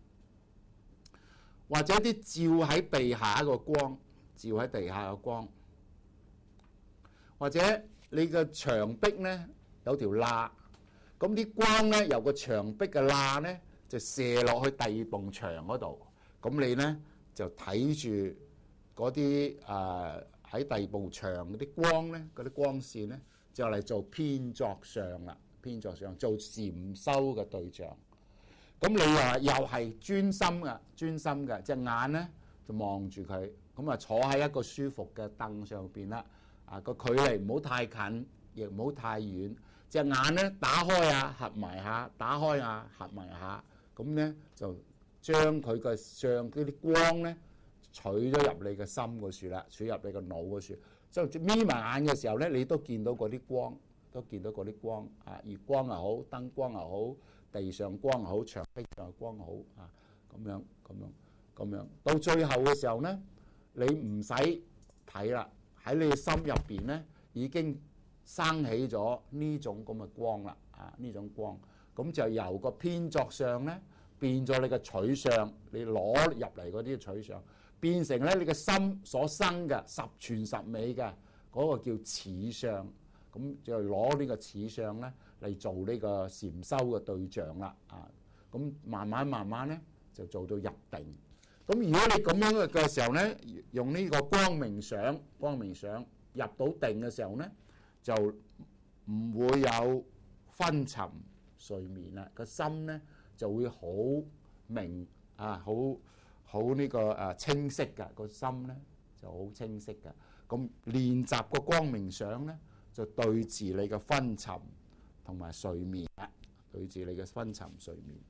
或者啲照喺地下個光。照喺地下嘅光，或者你個牆壁咧有條罅，咁啲光咧由個牆壁嘅罅咧就射落去第二埲牆嗰度，咁你咧就睇住嗰啲誒喺第二埲牆嗰啲光咧，嗰啲光線咧就嚟做偏坐相啦，偏坐相做禪修嘅對象。咁你話又係專心嘅，專心嘅隻眼咧就望住佢。咁啊，坐喺一個舒服嘅凳上邊啦，啊個距離唔好太近，亦唔好太遠。隻眼咧打開啊，合埋下，打開啊，合埋下。咁咧就將佢個相嗰啲光咧取咗入你嘅心嗰處啦，取入你個腦嗰處。即係眯埋眼嘅時候咧，你都見到嗰啲光，都見到嗰啲光啊，月光又好，燈光又好，地上光又好，牆壁上嘅光又好啊，咁樣咁樣咁樣。到最後嘅時候咧。你唔使睇啦，喺你嘅心入邊咧已經生起咗呢種咁嘅光啦，啊呢種光，咁就由個偏坐相咧變咗你嘅取相，你攞入嚟嗰啲取相，變成咧你嘅心所生嘅十全十美嘅嗰個叫此相，咁就攞呢個此相咧嚟做呢個禪修嘅對象啦，啊咁慢慢慢慢咧就做到入定。咁如果你咁樣嘅時候咧，用呢個光明想，光明想入到定嘅時候咧，就唔會有昏沉睡眠啦，個心咧就會好明啊，好好呢個誒清晰㗎，個心咧就好清晰㗎。咁練習個光明想咧，就對治你嘅昏沉同埋睡眠啦，對治你嘅昏沉睡眠。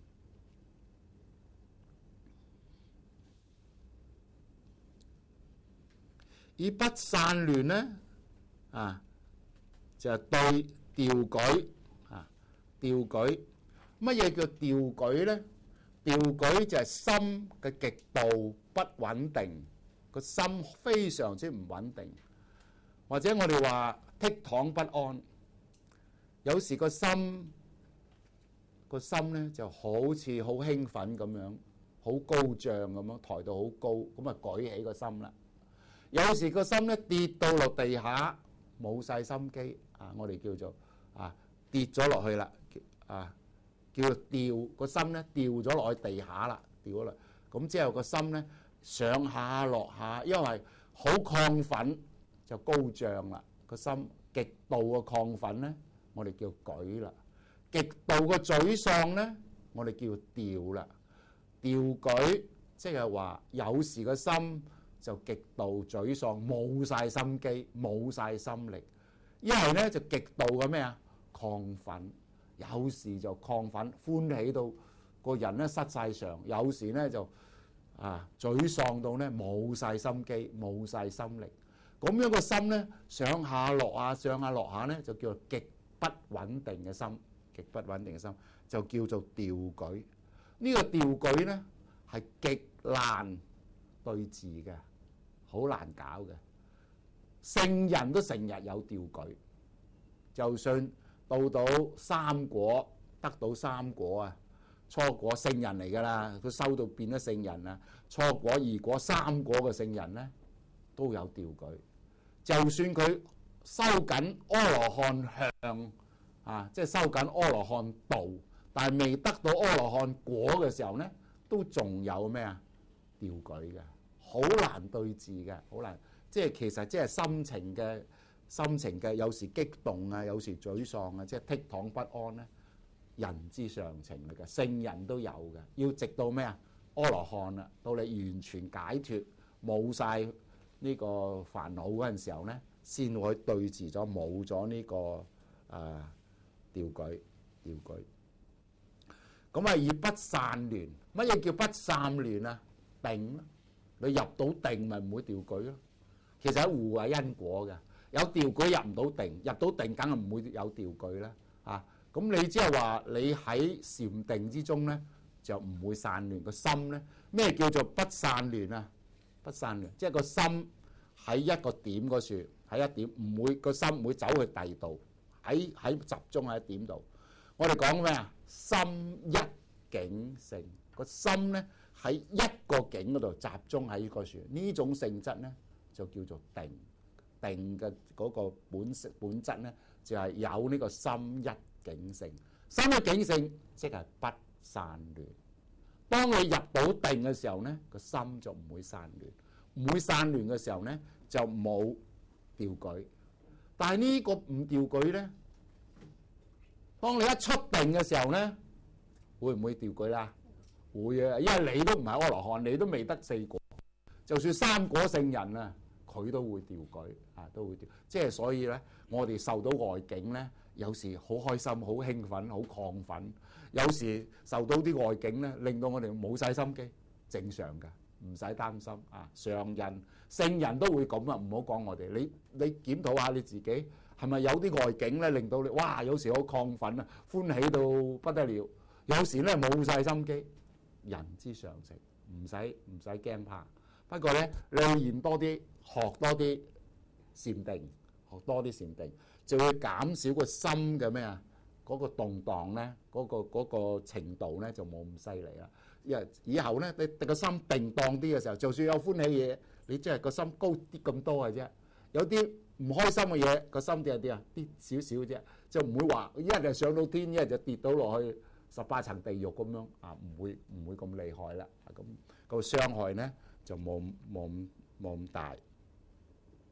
而不散亂咧，啊，就係對調舉啊，調舉乜嘢叫調舉咧？調舉就係心嘅極度不穩定，個心非常之唔穩定，或者我哋話倜儻不安。有時個心個心咧就好似好興奮咁樣，好高漲咁樣，抬到好高，咁啊舉起個心啦。有時個心咧跌到落地下，冇晒心機啊！我哋叫做啊跌咗落去啦，啊叫做掉個心咧掉咗落去地下啦，掉咗啦。咁之後個心咧上下落下，因為好亢奮就高漲啦。個心極度嘅亢奮咧，我哋叫舉啦；極度嘅沮喪咧，我哋叫掉啦。調舉即係話有時個心就極度沮喪，冇晒心機，冇晒心力；一係咧就極度嘅咩啊亢奮，有時就亢奮歡喜到個人咧失晒常，有時咧就啊沮喪到咧冇晒心機，冇晒心力。咁樣個心咧上下落下上下落下咧就叫做極不穩定嘅心，極不穩定嘅心就叫做調舉。呢個調舉咧係極難對治嘅，好難搞嘅。聖人都成日有調舉，就算到到三果得到三果啊，初果聖人嚟㗎啦，佢修到變咗聖人啦。初果、二果、三果嘅聖人咧都有調舉。就算佢修緊阿羅漢相啊，即係修緊阿羅漢道，但係未得到阿羅漢果嘅時候咧，都仲有咩啊調舉嘅，好難對治嘅，好難。即係其實即係心情嘅心情嘅，有時激動啊，有時沮喪啊，即係倜儻不安咧，人之常情嚟嘅，聖人都有嘅。要直到咩啊阿羅漢啦，到你完全解脫冇晒呢個煩惱嗰陣時候咧，先會對治咗冇咗呢個誒調舉調舉。咁啊，以不散亂，乜嘢叫不散亂啊？定咯，你入到定咪唔會調舉咯。其實喺互為因果嘅，有調舉入唔到定，入到定梗係唔會有調舉啦。啊，咁你即係話你喺禪定之中咧，就唔會散亂個心咧。咩叫做不散亂啊？不散亂，即係個心喺一個點嗰處，喺一點唔會個心唔會走去第二度，喺喺集中喺一點度。我哋講咩啊？心一境性，個心咧喺一個境嗰度集中喺呢個處，呢種性質咧就叫做定。定嘅嗰個本色本質咧就係有呢個心一境性。心一境性即係不散亂。當你入到定嘅時候咧，個心就唔會散亂，唔會散亂嘅時候咧就冇調舉。但係呢個唔調舉咧，當你一出定嘅時候咧，會唔會調舉啦？會啊，因為你都唔係阿羅漢，你都未得四果，就算三果聖人啊，佢都會調舉啊，都會調。即係所以咧，我哋受到外境咧，有時好開心、好興奮、好亢奮；有時受到啲外境咧，令到我哋冇晒心機，正常㗎，唔使擔心啊。常人、聖人都會咁啊，唔好講我哋。你你檢討下你自己，係咪有啲外境咧，令到你哇，有時好亢奮啊，歡喜到不得了；有時咧冇晒心機，人之常情，唔使唔使驚怕。不過咧，你要練多啲，學多啲禪定，學多啲禪定，就會減少個心嘅咩啊？嗰個動盪咧，嗰個嗰個程度咧就冇咁犀利啦。因為以後咧，你個心定當啲嘅時候，就算有歡喜嘢，你即係個心高啲咁多嘅啫。有啲唔開心嘅嘢，個心跌係啲啊，跌少少啫，就唔會話一係就上到天，一係就跌到落去十八層地獄咁樣啊，唔會唔會咁厲害啦。咁個傷害咧就冇冇冇咁大。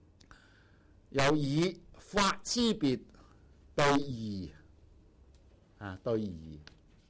又以法差別對義啊，對義。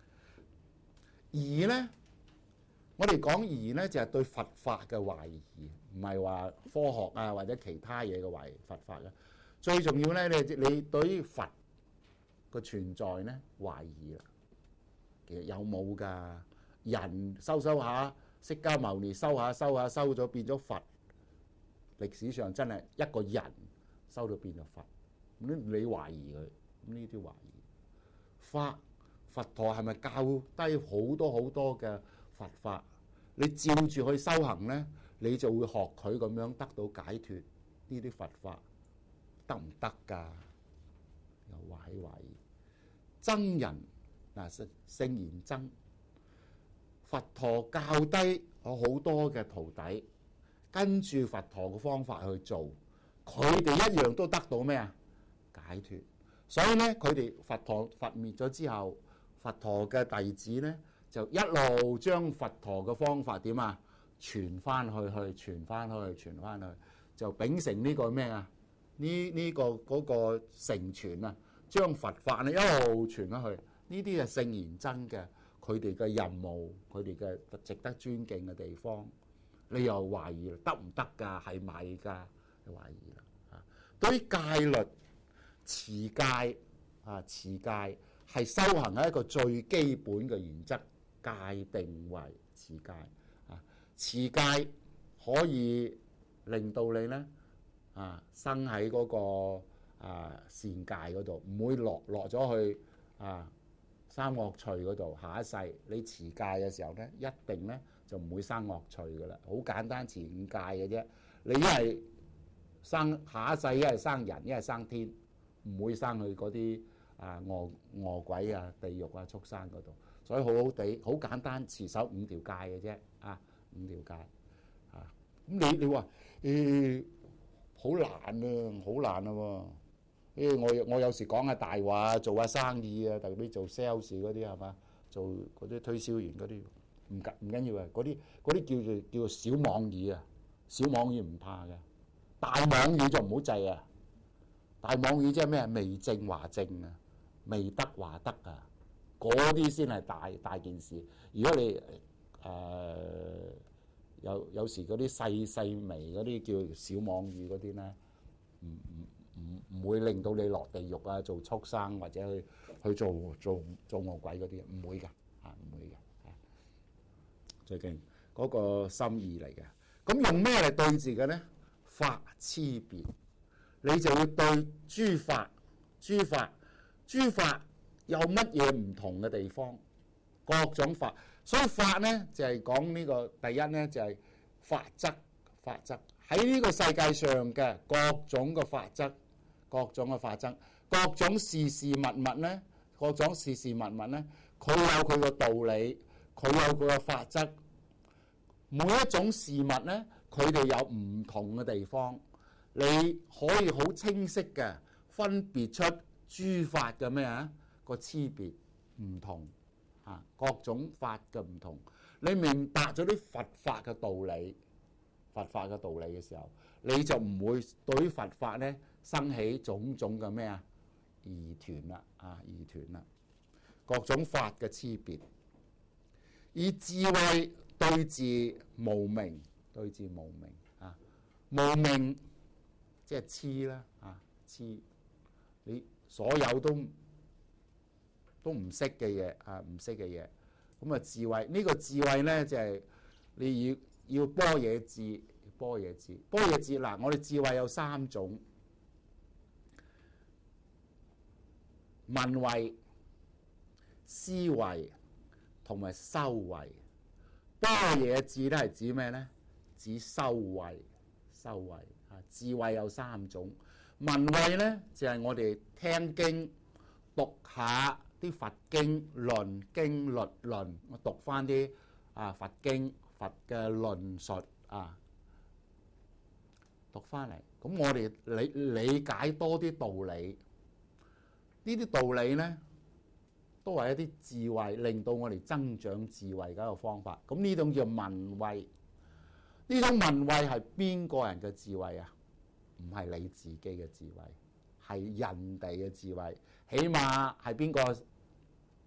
義咧，我哋講義咧就係對佛法嘅懷疑，唔係話科學啊或者其他嘢嘅懷疑佛法嘅。最重要咧，你你對於佛個存在咧懷疑啦。其實有冇㗎？人修修下，釋迦牟尼修下修下修咗變咗佛。歷史上真係一個人修到變咗佛，咁你懷疑佢，咁呢啲懷疑。法佛陀係咪教低好多好多嘅佛法？你照住去修行咧，你就會學佢咁樣得到解脫。呢啲佛法得唔得㗎？又懷疑懷疑。僧人嗱，聖賢僧，佛陀教低我好多嘅徒弟，跟住佛陀嘅方法去做，佢哋一樣都得到咩啊？解脫。所以咧，佢哋佛陀佛滅咗之後，佛陀嘅弟子咧就一路將佛陀嘅方法點啊傳翻去，去傳翻去，傳翻去，就秉承呢個咩啊？呢呢、這個嗰、那個成傳啊，將佛法咧一路傳咗去。呢啲係聖賢僧嘅佢哋嘅任務，佢哋嘅值得尊敬嘅地方。你又懷疑得唔得㗎？係咪㗎？你懷疑啦。啊，對於戒律、持戒啊，持戒係修行嘅一個最基本嘅原則，戒定為持戒啊。持戒可以令到你咧啊生喺嗰個啊善戒嗰度，唔會落落咗去啊生惡趣嗰度。下一世你持戒嘅時候咧，一定咧就唔會生惡趣噶啦。好簡單，持五戒嘅啫。你一係生下一世，一係生人，一係生天，唔會生去嗰啲啊餓餓鬼啊、地獄啊、畜生嗰度。所以好好地好簡單，持守五條戒嘅啫啊，五條戒啊。咁你你話誒好難啊，好難啊喎！誒我我有時講下大話，做下生意啊，特別做 sales 嗰啲係嘛，做嗰啲推銷員嗰啲唔緊唔緊要啊。嗰啲嗰啲叫做叫做小妄語啊，小妄語唔怕嘅，大妄語就唔好制啊。大妄語即係咩啊？未正話正啊，未得話得啊，嗰啲先係大大件事。如果你誒、呃、有有時嗰啲細細微嗰啲叫小妄語嗰啲咧，唔唔唔唔會令到你落地獄啊，做畜生或者去去做做做惡鬼嗰啲，唔會㗎嚇，唔會嘅嚇。最近嗰個心意嚟嘅，咁用咩嚟對治嘅咧？法差別，你就要對諸法，諸法，諸法有乜嘢唔同嘅地方？各種法，所以法咧就係講呢個第一咧就係法則，法則喺呢個世界上嘅各種嘅法則。各種嘅法則，各種事事物物咧，各種事事物物咧，佢有佢個道理，佢有佢個法則。每一種事物咧，佢哋有唔同嘅地方，你可以好清晰嘅分別出諸法嘅咩啊個差別唔同啊，各種法嘅唔同。你明白咗啲佛法嘅道理，佛法嘅道理嘅時候，你就唔會對於佛法咧生起種種嘅咩啊疑團啦，啊疑團啦，各種法嘅差別，以智慧對治無明，對治無明啊，無明即係痴啦，啊痴，你所有都都唔識嘅嘢啊，唔識嘅嘢，咁啊智慧呢個智慧咧就係你要要般若智，般若智，般若智嗱，我哋智慧有三種。聞慧、思慧同埋修慧，般若智咧係指咩咧？指修慧，修慧啊！智慧有三種，聞慧咧就係、是、我哋聽經讀下啲佛經論經律論，我讀翻啲啊佛經佛嘅論述啊，讀翻嚟，咁我哋理理解多啲道理。呢啲道理咧，都係一啲智慧，令到我哋增長智慧嘅一個方法。咁呢種叫聞慧。呢種聞慧係邊個人嘅智慧啊？唔係你自己嘅智慧，係人哋嘅智慧。起碼係邊個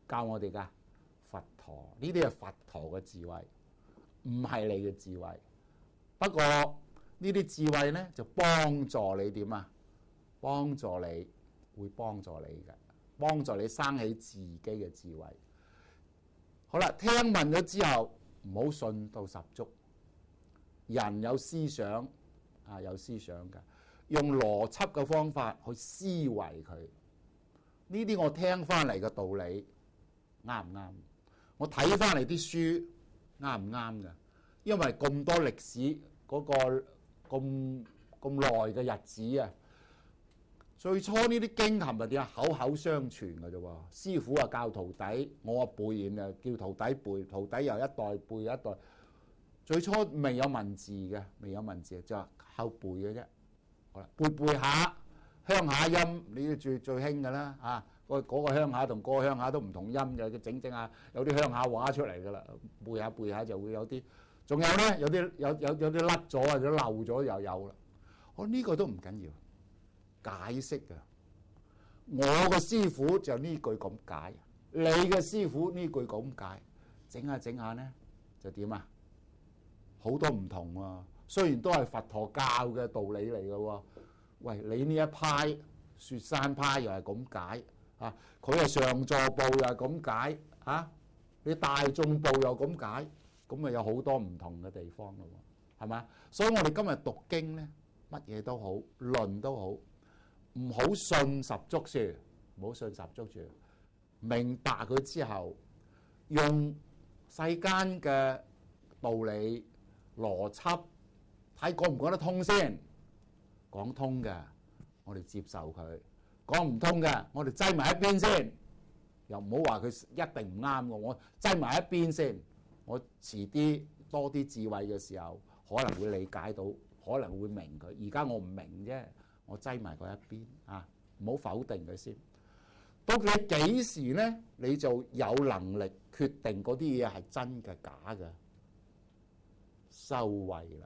教我哋㗎？佛陀，呢啲係佛陀嘅智慧，唔係你嘅智慧。不過呢啲智慧咧就幫助你點啊？幫助你會幫助你嘅，幫助你生起自己嘅智慧。好啦，聽聞咗之後唔好信到十足。人有思想啊，有思想㗎，用邏輯嘅方法去思維佢。呢啲我聽翻嚟嘅道理啱唔啱？我睇翻嚟啲書啱唔啱㗎？因為咁多歷史嗰個咁咁耐嘅日子啊，最初呢啲經函係點啊？口口相傳㗎啫喎，師傅啊教徒弟，我啊背完啊叫徒弟背，徒弟又一代背一代。最初未有文字嘅，未有文字就係靠背嘅啫。好啦，背背下鄉下音，你最最興㗎啦啊！嗰、嗰個鄉下同嗰個鄉下都唔同音嘅，佢整整下有啲鄉下話出嚟㗎啦。背下背下就會有啲，仲有咧有啲有有有啲甩咗或者漏咗又有啦。我、哦、呢、呢個都唔緊要，解釋㗎。我嘅師傅就呢句咁解，你嘅師傅呢句咁解，整下整下咧就點啊？好多唔同喎、啊，雖然都係佛陀教嘅道理嚟嘅喎。喂，你呢一派雪山派又係咁解啊？佢係上座部又係咁解啊？你大眾部又咁解，咁咪有好多唔同嘅地方咯喎，係嘛？所以我哋今日讀經咧，乜嘢都好，論都好，唔好信十足住，唔好信十足住，明白佢之後，用世間嘅道理。邏輯睇講唔講得通先，講通嘅我哋接受佢，講唔通嘅我哋擠埋一邊先，又唔好話佢一定唔啱嘅，我擠埋一邊先，我遲啲多啲智慧嘅時候可能會理解到，可能會明佢。而家我唔明啫，我擠埋佢一邊啊，唔好否定佢先。到你幾時咧，你就有能力決定嗰啲嘢係真嘅假嘅。修慧啦，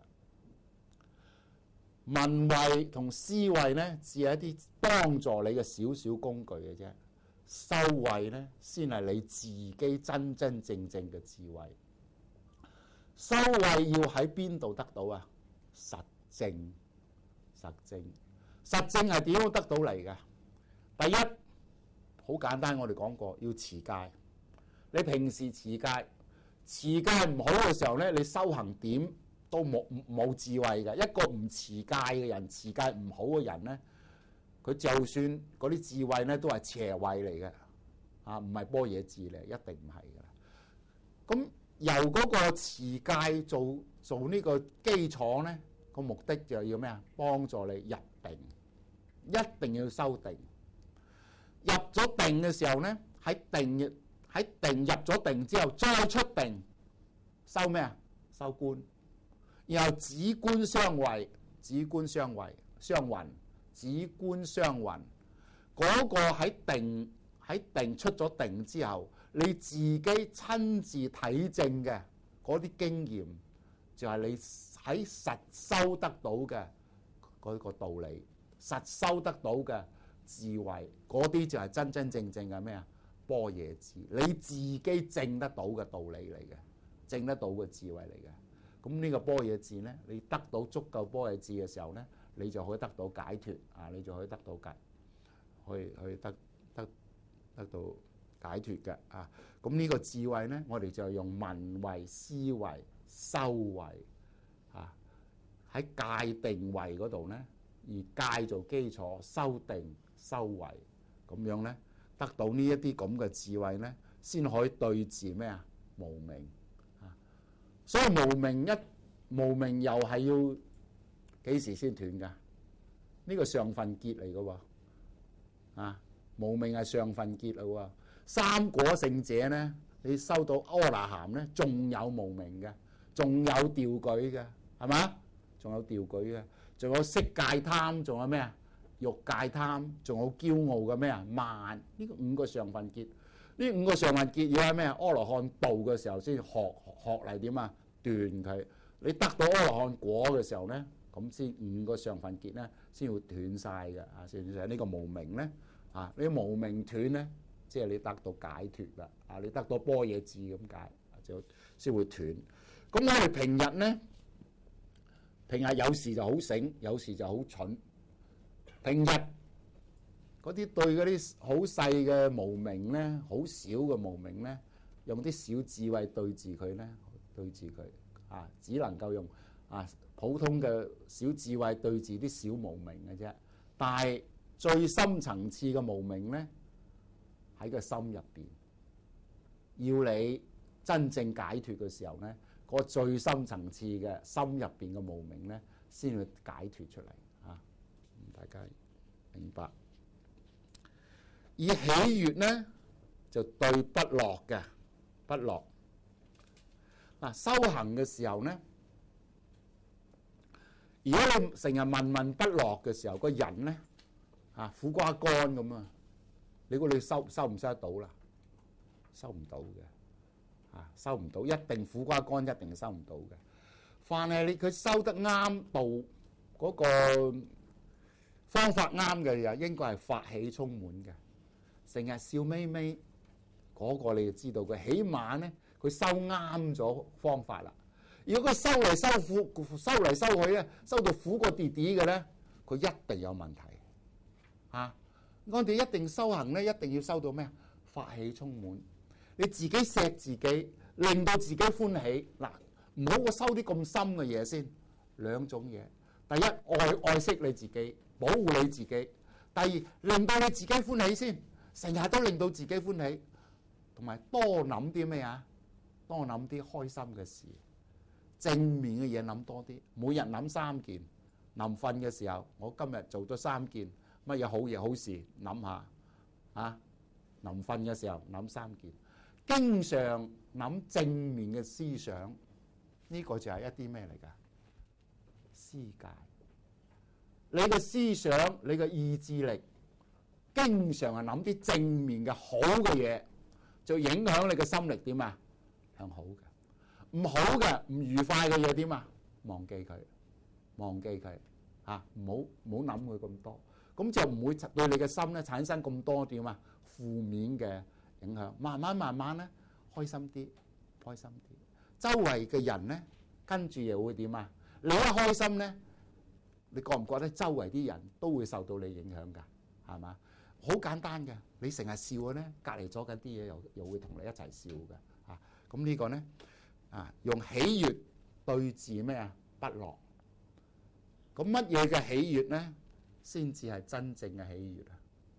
聞慧同思慧咧，只係一啲幫助你嘅少少工具嘅啫。修慧咧，先係你自己真真正正嘅智慧。修慧要喺邊度得到啊？實證，實證，實證係點樣得到嚟嘅？第一，好簡單，我哋講過，要持戒。你平時持戒。持戒唔好嘅時候咧，你修行點都冇冇智慧嘅。一個唔持戒嘅人，持戒唔好嘅人咧，佢就算嗰啲智慧咧都係邪慧嚟嘅，啊唔係般若智嚟，一定唔係嘅。咁由嗰個持戒做做呢個基礎咧，個目的就要咩啊？幫助你入定，一定要修定。入咗定嘅時候咧，喺定喺定入咗定之後，再出定修咩啊？修觀，然後止觀相違，止觀相違相雲，止觀相雲。嗰個喺定喺定出咗定之後，你自己親自體證嘅嗰啲經驗，就係你喺實修得到嘅嗰個道理，實修得到嘅智慧，嗰啲就係真真正正嘅咩啊？般若智，你自己證得到嘅道理嚟嘅，證得到嘅智慧嚟嘅。咁呢個般若智咧，你得到足夠般若智嘅時候咧，你就可以得到解脫啊！你就可以得到解，去去得得得到解脫嘅啊！咁呢個智慧咧，我哋就用聞慧、思慧、修慧啊，喺戒定慧嗰度咧，以戒做基礎，修定修慧，咁樣咧。得到呢一啲咁嘅智慧咧，先可以對治咩啊？無明啊！所以無明一無明又係要幾時先斷㗎？呢、這個上分結嚟嘅喎啊！無明係上分結嚟喎。三果聖者咧，你收到阿那含咧，仲有無明嘅，仲有掉舉嘅，係嘛？仲有掉舉嘅，仲有色界貪，仲有咩啊？欲界貪，仲有驕傲嘅咩啊？慢，呢個五個上分結，呢五個上分結要喺咩啊？阿羅漢道嘅時候先學學嚟點啊？斷佢。你得到阿羅漢果嘅時候咧，咁先五個上分結咧，先會斷晒嘅啊！先至係呢個無明咧啊！你無明斷咧， 即係你得到解脫啦，啊，你得到般若智咁解，就先會斷。咁我哋平日咧，平日有時就好醒，有時就好蠢。平日嗰啲對嗰啲好細嘅無明咧，好少嘅無明咧，用啲小智慧對治佢咧，對治佢啊，只能夠用啊普通嘅小智慧對治啲小無明嘅啫。但係最深層次嘅無明咧，喺個心入邊，要你真正解脫嘅時候咧，嗰個最深層次嘅心入邊嘅無明咧，先會解脫出嚟嚇。大家明白？而喜悅咧就對不樂嘅不樂。嗱，修行嘅時候咧，如果你成日問問不樂嘅時候，個人咧嚇苦瓜乾咁啊！你估你收收唔收得到啦？收唔到嘅，啊收唔到，一定苦瓜乾，一定收唔到嘅。凡係你佢收得啱度嗰個方法啱嘅又應該係法喜充滿嘅，成日笑眯眯嗰個你就知道佢起碼咧佢收啱咗方法啦。如果佢收嚟收苦收嚟收去咧，收到苦過弟弟嘅咧，佢一定有問題嚇。我哋一定修行咧，一定要修到咩啊？法喜充滿，你自己錫自己，令到自己歡喜。嗱，唔好我收啲咁深嘅嘢先。兩種嘢，第一愛愛惜你自己，保護你自己；第二令到你自己歡喜先，成日都令到自己歡喜，同埋多諗啲咩啊？多諗啲開心嘅事，正面嘅嘢諗多啲。每日諗三件，臨瞓嘅時候，我今日做咗三件。乜嘢好嘢好事諗下啊！臨瞓嘅時候諗三件，經常諗正面嘅思想，呢個就係一啲咩嚟㗎？思界。你嘅思想，你嘅意志力，經常係諗啲正面嘅好嘅嘢，就影響你嘅心力點啊？向好嘅，唔好嘅唔愉快嘅嘢點啊？忘記佢，忘記佢嚇，唔好唔好諗佢咁多。咁就唔會對你嘅心咧產生咁多點啊負面嘅影響。慢慢慢慢咧，開心啲，開心啲。周圍嘅人咧，跟住又會點啊？你一開心咧，你覺唔覺得周圍啲人都會受到你影響㗎？係嘛？好簡單嘅，你成日笑嘅咧，隔離咗緊啲嘢又又會同你一齊笑嘅。啊，咁呢個咧啊，用喜悅對治咩啊？不樂。咁乜嘢嘅喜悅咧？先至係真正嘅喜悅啊！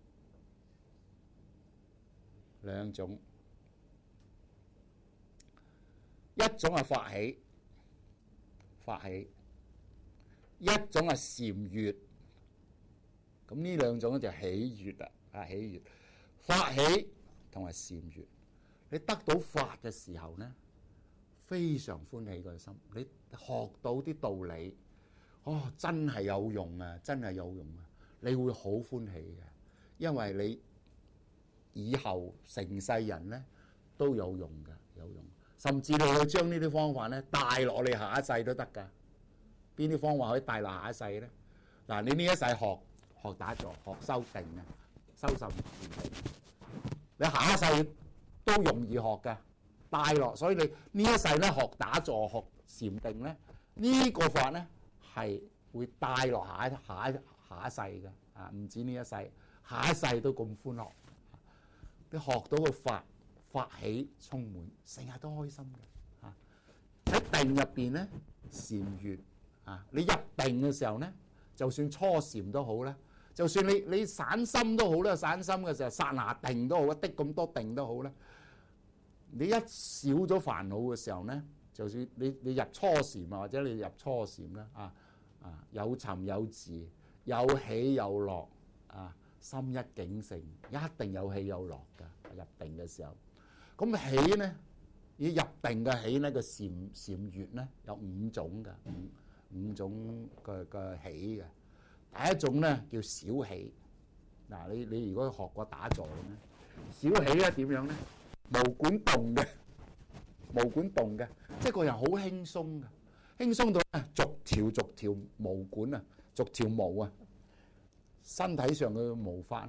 兩種，一種係法喜，法喜；一種係禪悅。咁呢兩種就喜悅啦，啊喜悅，法喜同埋禪悅。你得到法嘅時候咧，非常歡喜個心。你學到啲道理。哦，真係有用啊！真係有用啊！你會好歡喜嘅，因為你以後成世人咧都有用嘅，有用。甚至你可以將呢啲方法咧帶落你下一世都得㗎。邊啲方法可以帶落下一世咧？嗱，你呢一世學學打坐、學修定啊，修習禪定，你下一世都容易學㗎，帶落。所以你呢一世咧學打坐、學禪定咧，呢個法咧。係會帶落下一下一下一世嘅啊，唔止呢一世，下一世都咁歡樂。你學到個法法喜充滿，成日都開心嘅啊！喺定入邊咧，禪悅啊！你入定嘅時候咧，就算初禪都好啦，就算你你散心都好啦，散心嘅時候剎那定都好，一啲咁多定都好啦。你一少咗煩惱嘅時候咧，就算你你入初禪啊，或者你入初禪啦啊。啊，有沉有滯，有喜有樂，啊，心一境性，一定有喜有樂㗎。入定嘅時候，咁喜咧，要入定嘅喜咧，個禪禪悅咧有五種㗎，五五種嘅嘅喜嘅。第一種咧叫小喜，嗱，你你如果學過打坐咧，小喜咧點樣咧？毛管動嘅，毛管動嘅，即係個人好輕鬆嘅。輕鬆到啊，逐條逐條毛管啊，逐條毛啊，身體上嘅毛髮咧，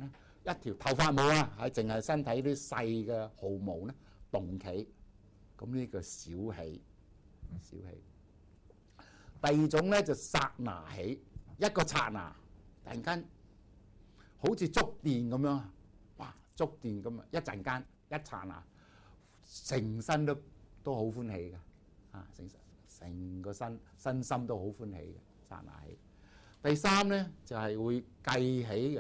一條頭髮冇啊，係淨係身體啲細嘅毫毛咧動起，咁呢個小喜，小喜。第二種咧就剎那喜，一個剎那突然間好似觸電咁樣，哇！觸電咁啊，一陣間一剎那，成身都都好歡喜嘅，啊，成成個身身心都好歡喜嘅剎那喜。第三咧就係、是、會繼喜嘅，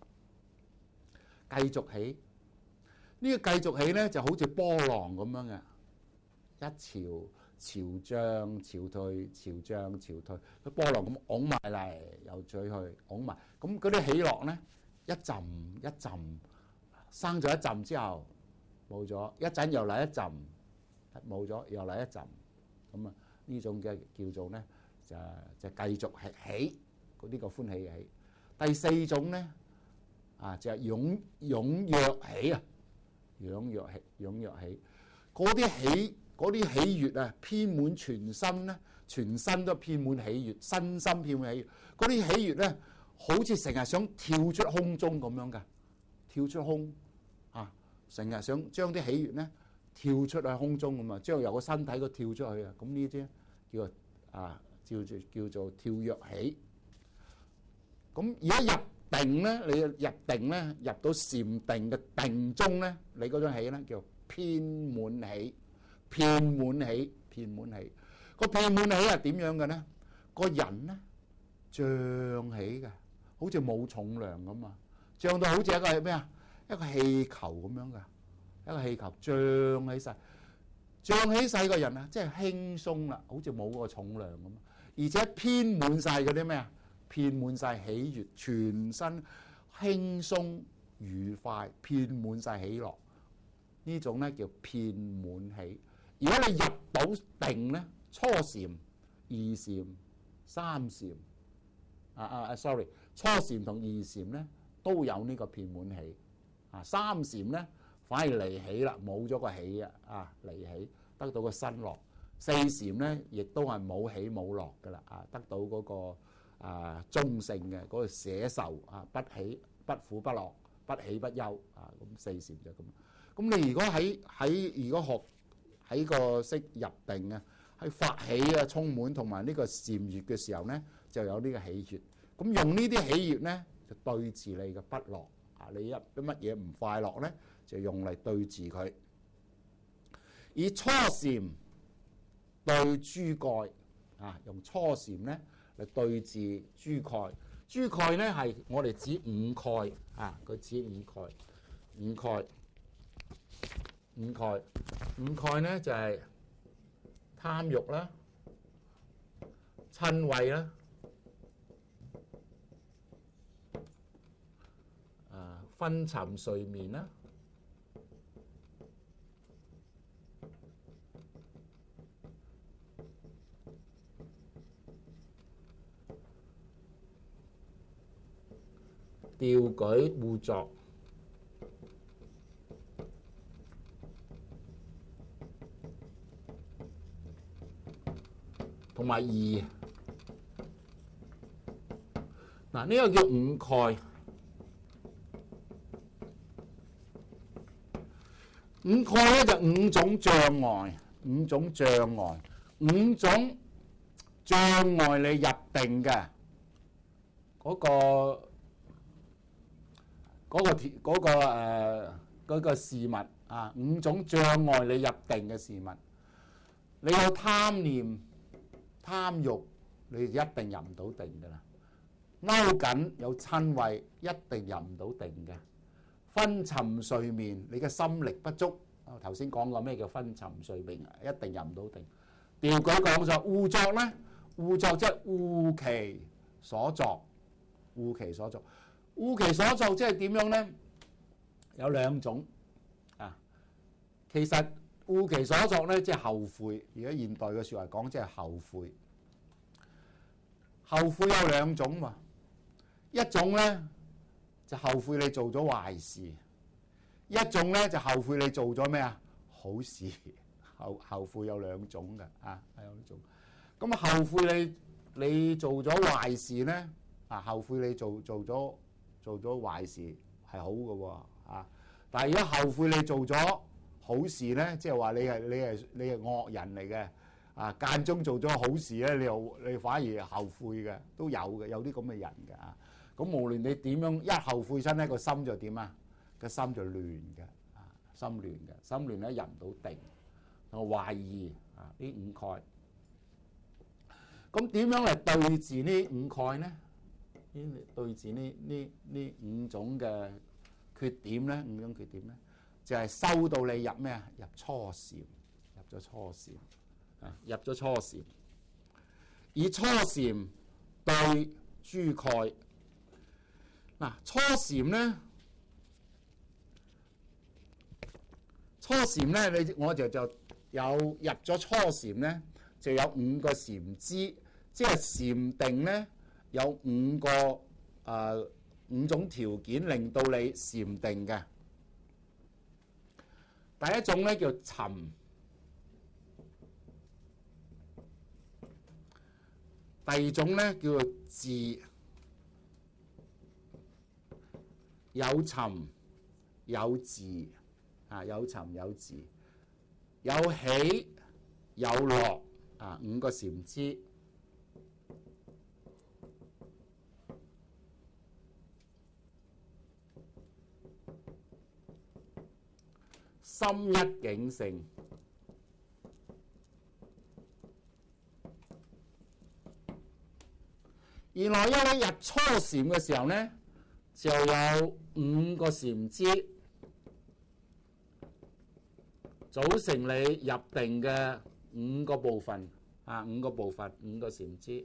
繼續喜。呢、這個繼續喜咧就好似波浪咁樣嘅，一潮潮漲潮退，潮漲潮退，個波浪咁拱埋嚟，又再去拱埋。咁嗰啲喜樂咧一陣一陣，生咗一陣之後冇咗，一陣又嚟一陣，冇咗又嚟一陣。咁啊呢種嘅叫做咧就就繼續係喜。呢個歡喜嘅喜。第四種咧啊就係踴踴躍喜啊，踴躍喜，踴躍喜。嗰啲喜嗰啲喜悅啊，遍滿全身咧，全身都遍滿喜悅，身心遍滿喜悅。嗰啲喜悅咧，好似成日想跳出空中咁樣嘅，跳出空啊，成日想將啲喜悅咧跳出去空中咁啊，將由個身體個跳出去啊。咁呢啲叫做啊叫做叫做跳躍喜。咁而家入定咧，你入定咧，入到禪定嘅定中咧，你嗰種喜咧叫遍滿喜，遍滿喜，遍滿喜。個遍滿喜係點樣嘅咧？個人咧脹起嘅，好似冇重量咁啊，脹到好似一個咩啊？一個氣球咁樣嘅，一個氣球脹起曬，脹起曬個人啊，即係輕鬆啦，好似冇個重量咁，而且遍滿曬嗰啲咩啊？遍滿曬喜悅，全身輕鬆愉快，遍滿曬喜樂。呢種咧叫遍滿喜。如果你入到定咧，初禪、二禪、三禪，啊啊 sorry， 初禪同二禪咧都有呢個遍滿喜。啊，三禪咧反而離喜啦，冇咗個喜啊，啊離喜，得到個新樂。四禪咧亦都係冇喜冇樂噶啦，啊得到嗰個。啊，中性嘅嗰個捨受啊，不喜不苦不樂，不喜不憂啊，咁四禪就咁。咁你如果喺喺如果學喺個識入定啊，喺發喜啊充滿同埋呢個禪悅嘅時候咧，就有呢個喜悅。咁用呢啲喜悅咧，就對治你嘅不樂啊。你一乜嘢唔快樂咧，就用嚟對治佢。以初禪對諸蓋啊，用初禪咧。對治諸蓋，諸蓋咧係我哋指五蓋啊，佢指五蓋，五蓋，五蓋，五蓋咧就係、是、貪欲啦、瞋恚啦、啊昏沉睡眠啦、掉舉互作，同埋疑。嗱，呢個叫五蓋。五蓋咧就五種障礙，五種障礙，五種障礙你入定嘅嗰個。嗰、那個嗰、那個誒嗰、呃那個事物啊，五種障礙你入定嘅事物，你有貪念、貪欲，你一定入唔到定㗎啦。勾緊有瞋恚，一定入唔到定嘅。昏沉睡眠，你嘅心力不足。我頭先講過咩叫昏沉睡眠，一定入唔到定。掉舉講咗互作咧，互作即係互其所作，互其所作。互其所作即係點樣咧？有兩種啊。其實互其所作咧，即係後悔。而家現代嘅説話講，即係後悔。後悔有兩種喎，一種咧就後悔你做咗壞事，一種咧就後悔你做咗咩啊？好事。後後悔有兩種嘅啊，係有呢種。咁後悔你你做咗壞事咧啊，後悔你做做咗。做咗壞事， 係好嘅喎啊！但係如果後悔你做咗好事咧，即係話你係你係你係惡人嚟嘅啊！間中做咗好事咧，你又你反而後悔嘅，都有嘅，有啲咁嘅人嘅啊！咁無論你點樣一後悔親咧，個心就點啊？個心就亂嘅啊，心亂嘅，心亂咧入唔到定，我懷疑啊呢五蓋。咁點樣嚟對治呢五蓋咧？呢對治呢呢呢五種嘅缺點咧，五種缺點咧，就係、是、收到你入咩啊？入初禪，入咗初禪啊，入咗初禪，以初禪對諸蓋。嗱，初禪咧，初禪咧，你我就就有入咗初禪咧，就有五個禪支，即係禪定咧有五個誒、呃、五種條件令到你禪定嘅。第一種咧叫沉，第二種咧叫做治。有沉有治啊，有沉有治，有起有落啊，五個禪支。心一境性，原來一你入初禪嘅時候咧，就有五個禪支組成你入定嘅五個部分啊，五個部分，五個禪支。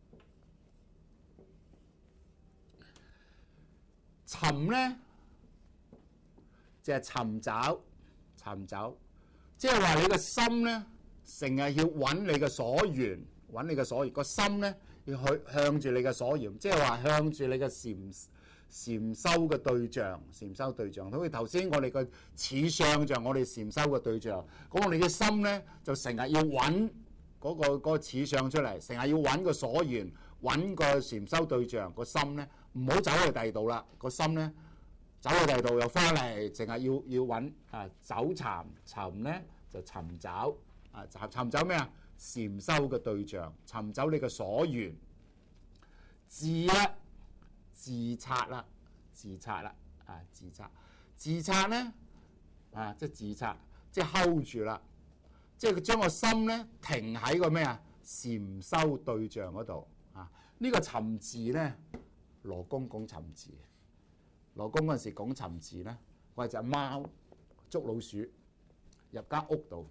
尋咧就係、是、尋找，尋找，即係話你個心咧，成日要揾你嘅所緣，揾你嘅所緣。個心咧要去向住你嘅所緣，即係話向住你嘅禪。禪修嘅對象，禪修對象，好似頭先我哋個此相就係我哋禪修嘅對象。咁我哋嘅心咧就成日要揾嗰、嗰個、嗰個此相出嚟，成日要揾個所緣，揾個禪修對象。個心咧唔好走去第二度啦，個心咧走去第二度又翻嚟，淨係要要揾啊走尋尋咧就尋找啊尋尋找咩啊？禪修嘅對象，尋找你嘅所緣。治咧。自察啦，自察啦，啊，自察，自察咧，啊，即係自察，即係 hold 住啦，即係佢將個心咧停喺個咩啊禪修對象嗰度啊。這個、呢個尋字咧，羅公講尋字，羅公嗰陣時講尋字咧，我係隻貓捉老鼠入間屋度，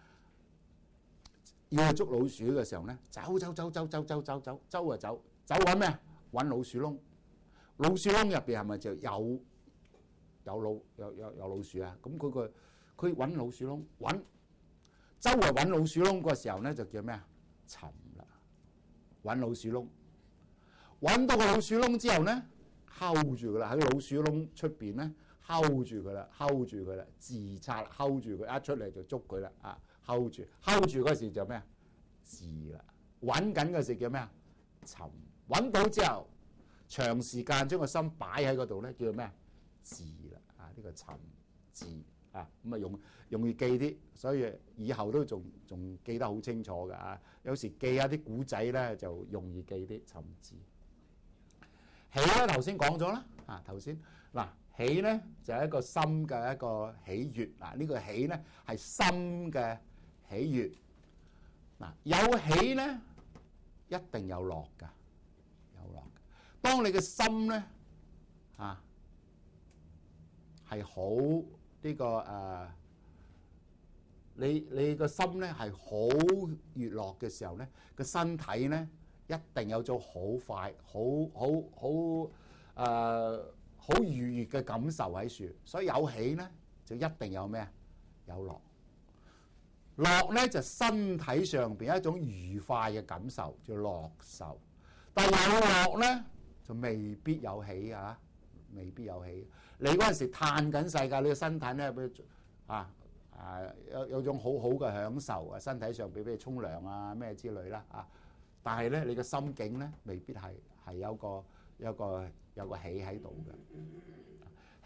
要去捉老鼠嘅時候咧，走走走走走走走走周啊走，走揾咩啊？揾老鼠窿。老鼠窿入邊係咪就有有老有有有老鼠啊？咁佢個佢揾老鼠窿，揾周圍揾老鼠窿個時候咧，就叫咩啊？尋啦，揾老鼠窿，揾到個老鼠窿之後咧，hold住佢啦，喺老鼠窿出邊咧 hold 住佢啦 ，hold 住佢啦，自察 hold 住佢，一出嚟就捉佢啦，啊 hold 住 hold 住嗰時就咩啊？治啦，揾緊嗰時叫咩啊？尋，揾到之後。長時間將個心擺喺嗰度咧，叫做咩啊？治啦，啊呢、這個尋治啊，咁啊容容易記啲，所以以後都仲仲記得好清楚㗎啊！有時記下啲古仔咧，就容易記啲尋治。喜咧頭先講咗啦，啊頭先嗱喜咧就係、是、一個心嘅一個喜悅，嗱、啊、呢、這個喜咧係心嘅喜悅。嗱、啊、有喜咧一定有樂㗎。當你嘅心咧啊係好呢個誒、呃，你你個心咧係好悅樂嘅時候咧，個身體咧一定有種好快、好好好誒好愉悅嘅感受喺處。所以有喜咧就一定有咩啊？有樂。樂咧就身體上邊一種愉快嘅感受，叫樂受。但係有樂咧，就未必有喜啊！未必有喜。你嗰陣時嘆緊世界，你個身體咧，啊啊有有種好好嘅享受啊，身體上俾俾你沖涼啊咩之類啦啊！但係咧，你個心境咧，未必係係有個有個有個喜喺度嘅。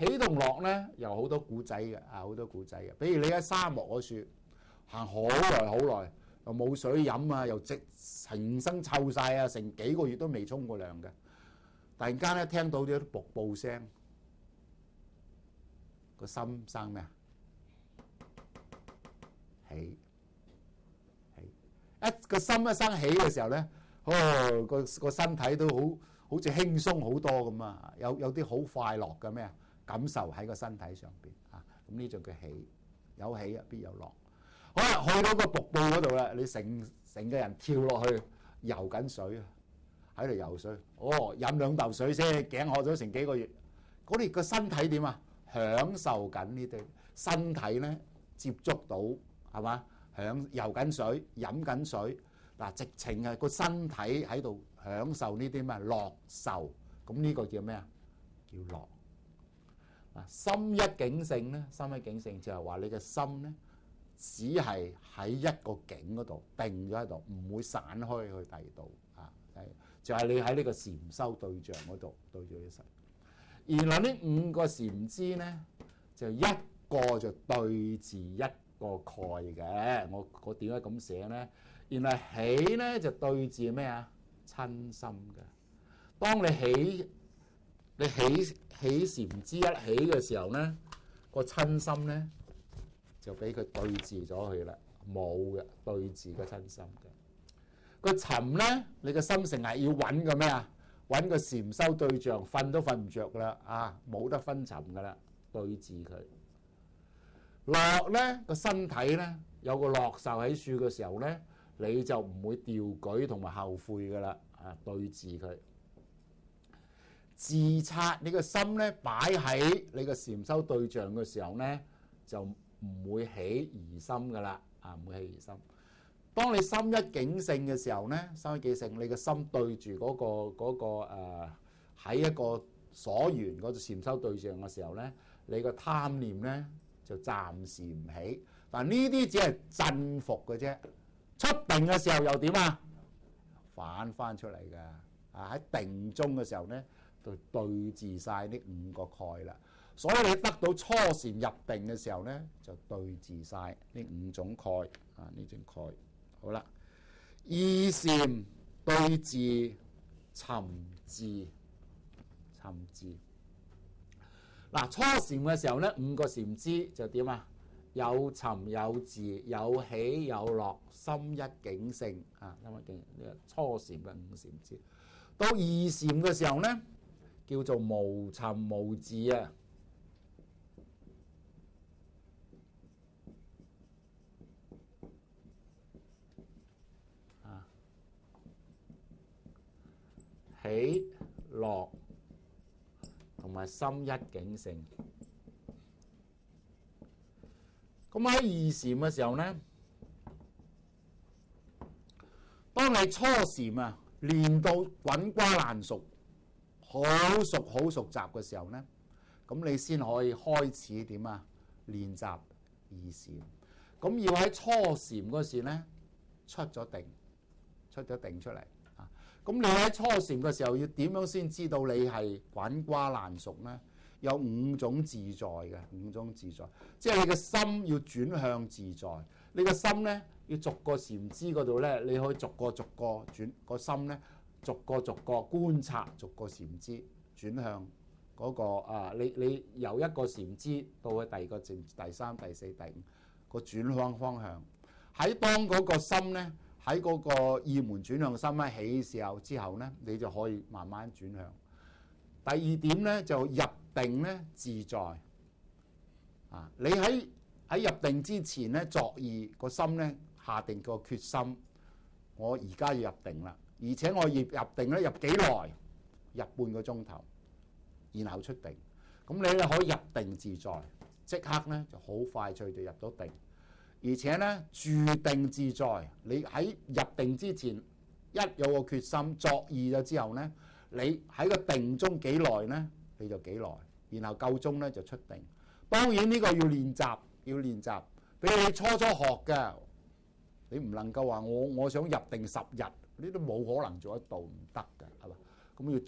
喜同樂咧有好多古仔嘅，啊好多古仔嘅。比如你喺沙漠嗰處行好耐好耐，又冇水飲啊，又即成身臭晒啊，成幾個月都未沖過涼嘅。突然間咧聽到啲瀑布聲，個心生咩啊？喜喜一個心一生喜嘅時候咧，哦個個身體都好好似輕鬆好多咁啊！有有啲好快樂嘅咩啊感受喺個身體上邊啊！咁呢就叫喜，有喜啊必有樂。好啦，去到個瀑布嗰度啦，你成成個人跳落去游緊水啊，喺度游水。哦，飲兩啖水先，頸渴咗成幾個月。嗰啲個身體點啊？享受緊呢啲身體咧，接觸到係嘛？享游緊水，飲緊水嗱，直情係個身體喺度享受呢啲咩樂受。咁呢個叫咩啊？叫樂。嗱，心一境性咧，心一境性就係話你嘅心咧，只係喺一個境嗰度定咗喺度，唔會散開去第二度啊。就係你喺呢個禪修對象嗰度對住啲神。原來呢五個禪支咧，就一個就對治一個蓋嘅。我我點解咁寫咧？原來喜咧就對治咩啊？親心嘅。當你喜你喜喜禪支一起嘅時候咧，個親心咧就俾佢對治咗佢啦，冇嘅對治個親心嘅。個沉咧，你個心成日要揾個咩啊？揾個禪修對象，瞓都瞓唔着噶啦，啊冇得分沉噶啦，對治佢。樂咧個身體咧有個樂受喺處嘅時候咧，你就唔會掉舉同埋後悔噶啦，啊對治佢。自察你個心咧擺喺你個禪修對象嘅時候咧，就唔會起疑心噶啦，啊唔會起疑心。當你心一境性嘅時候咧，心一境性，你個心對住嗰個嗰個誒喺一個所緣嗰個禪修對象嘅時候咧，你個貪念咧就暫時唔起。但呢啲只係鎮伏嘅啫，出定嘅時候又點啊？反翻出嚟㗎。啊喺定中嘅時候咧，就對治晒呢五個蓋啦。所以你得到初禪入定嘅時候咧，就對治晒呢五種蓋啊，呢種蓋。好啦，二禪對治尋伺，尋伺。嗱，初禪嘅時候咧，五個禪支就點啊？有尋有伺，有喜有樂，心一境性啊，心一境呢個初禪嘅五禪支。到二禪嘅時候咧，叫做無尋無伺啊。喜樂同埋心一境性。咁喺二禪嘅時候咧，當你初禪啊練到滾瓜爛熟，好熟好熟習嘅時候咧，咁你先可以開始點啊練習二禪。咁要喺初禪嗰時咧出咗定，出咗定出嚟。咁你喺初禪嘅時候要點樣先知道你係滾瓜爛熟咧？有五種自在嘅，五種自在，即係你嘅心要轉向自在。你嘅心咧要逐個禪支嗰度咧，你可以逐個逐個轉個心咧，逐個逐個觀察，逐個禪支轉向嗰個啊！你你由一個禪支到去第二個禪、第三、第四、第五個轉向方向。喺當嗰個心咧。喺嗰個二門轉向心咧起時候之後咧，你就可以慢慢轉向。第二點咧就入定咧自在啊！你喺喺入定之前咧作意個心咧下定個決心，我而家要入定啦，而且我要入定咧入幾耐？入半個鐘頭，然後出定。咁你咧可以入定自在，即刻咧就好快脆就入到定。而且咧住定自在，你喺入定之前一有個決心作意咗之後咧，你喺個定中幾耐咧，你就幾耐，然後夠鐘咧就出定。當然呢個要練習，要練習。比如你初初學嘅，你唔能夠話我我想入定十日，呢都冇可能做得到，唔得㗎，係嘛？咁要逐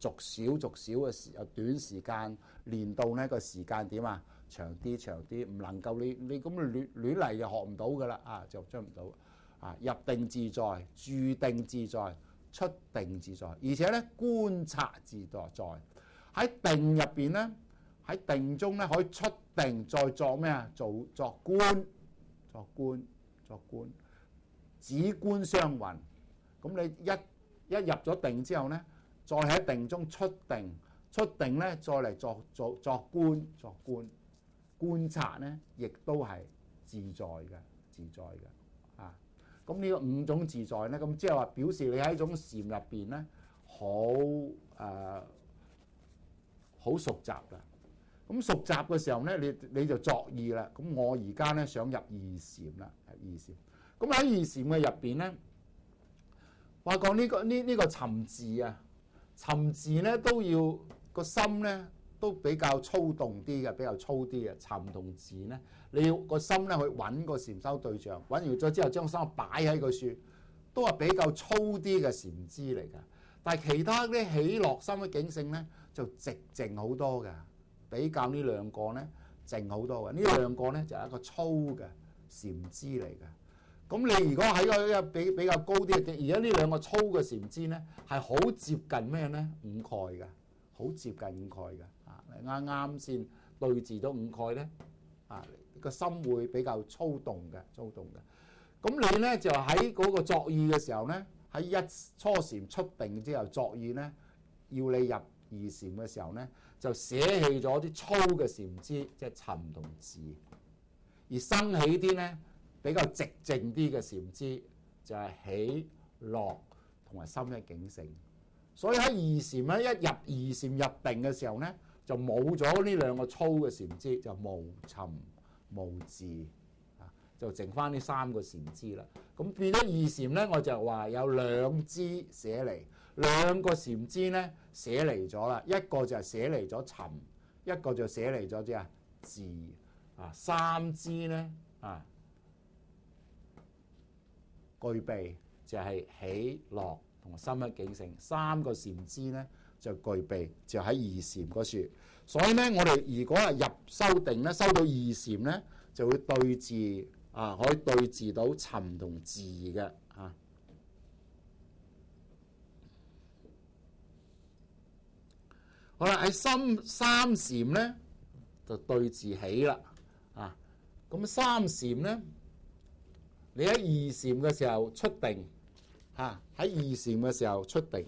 逐少逐少嘅時短時間練到呢個時間點啊長啲長啲，唔能夠你你咁亂亂嚟就學唔到噶啦啊，就將唔到啊。入定自在，住定自在，出定自在，而且咧觀察自在，喺定入邊咧，喺定中咧可以出定再作咩啊？做作觀，作觀作觀，止觀雙運。咁你一一入咗定之後咧，再喺定中出定，出定咧再嚟作作作觀作觀，觀察咧亦都係自在嘅，自在嘅啊。咁呢個五種自在咧，咁即係話表示你喺一種禪入邊咧，好誒好熟習嘅。咁熟習嘅時候咧，你你就作意啦。咁我而家咧想入二禪啦，二禪。咁喺二禪嘅入邊咧，話講呢個呢呢個尋字啊，尋字咧都要個心咧都比較粗動啲嘅，比較粗啲嘅。尋同字咧，你要個心咧去揾個禪修對象，揾完咗之後將心擺喺個樹，都係比較粗啲嘅禪姿嚟㗎。但係其他啲喜樂心嘅境性咧，就直靜好多㗎。比較呢兩個咧，靜好多嘅。呢兩個咧就係一個粗嘅禪姿嚟嘅。咁你如果喺個比比較高啲嘅，而家呢兩個粗嘅禪姿咧，係好接近咩咧？五蓋嘅，好接近五蓋嘅。啊，啱啱先對治咗五蓋咧，啊個心會比較粗動嘅，粗動嘅。咁你咧就喺嗰個作意嘅時候咧，喺一初禪出定之後作意咧，要你入二禪嘅時候咧，就捨棄咗啲粗嘅禪姿，即係尋同字，而生起啲咧比較寂靜啲嘅禪姿，就係、是、喜樂同埋心一境性。所以喺二禪咧，一入二禪入定嘅時候咧，就冇咗呢兩個粗嘅禪姿，就無尋無字啊，就剩翻呢三個禪姿啦。咁變咗二禪咧，我就話有兩支捨離。兩個禪姿咧捨離咗啦，一個就係捨離咗尋，一個就捨離咗啲啊字啊。三支咧啊具備就係喜樂同心一境性，三個禪姿咧就具備就喺二禪嗰處。所以咧，我哋如果係入修定咧，修到二禪咧，就會對治啊，可以對治到尋同字嘅啊。好啦，喺三三禪咧就對治喜啦，啊，咁三禪咧，你喺二禪嘅時候出定，嚇喺二禪嘅時候出定，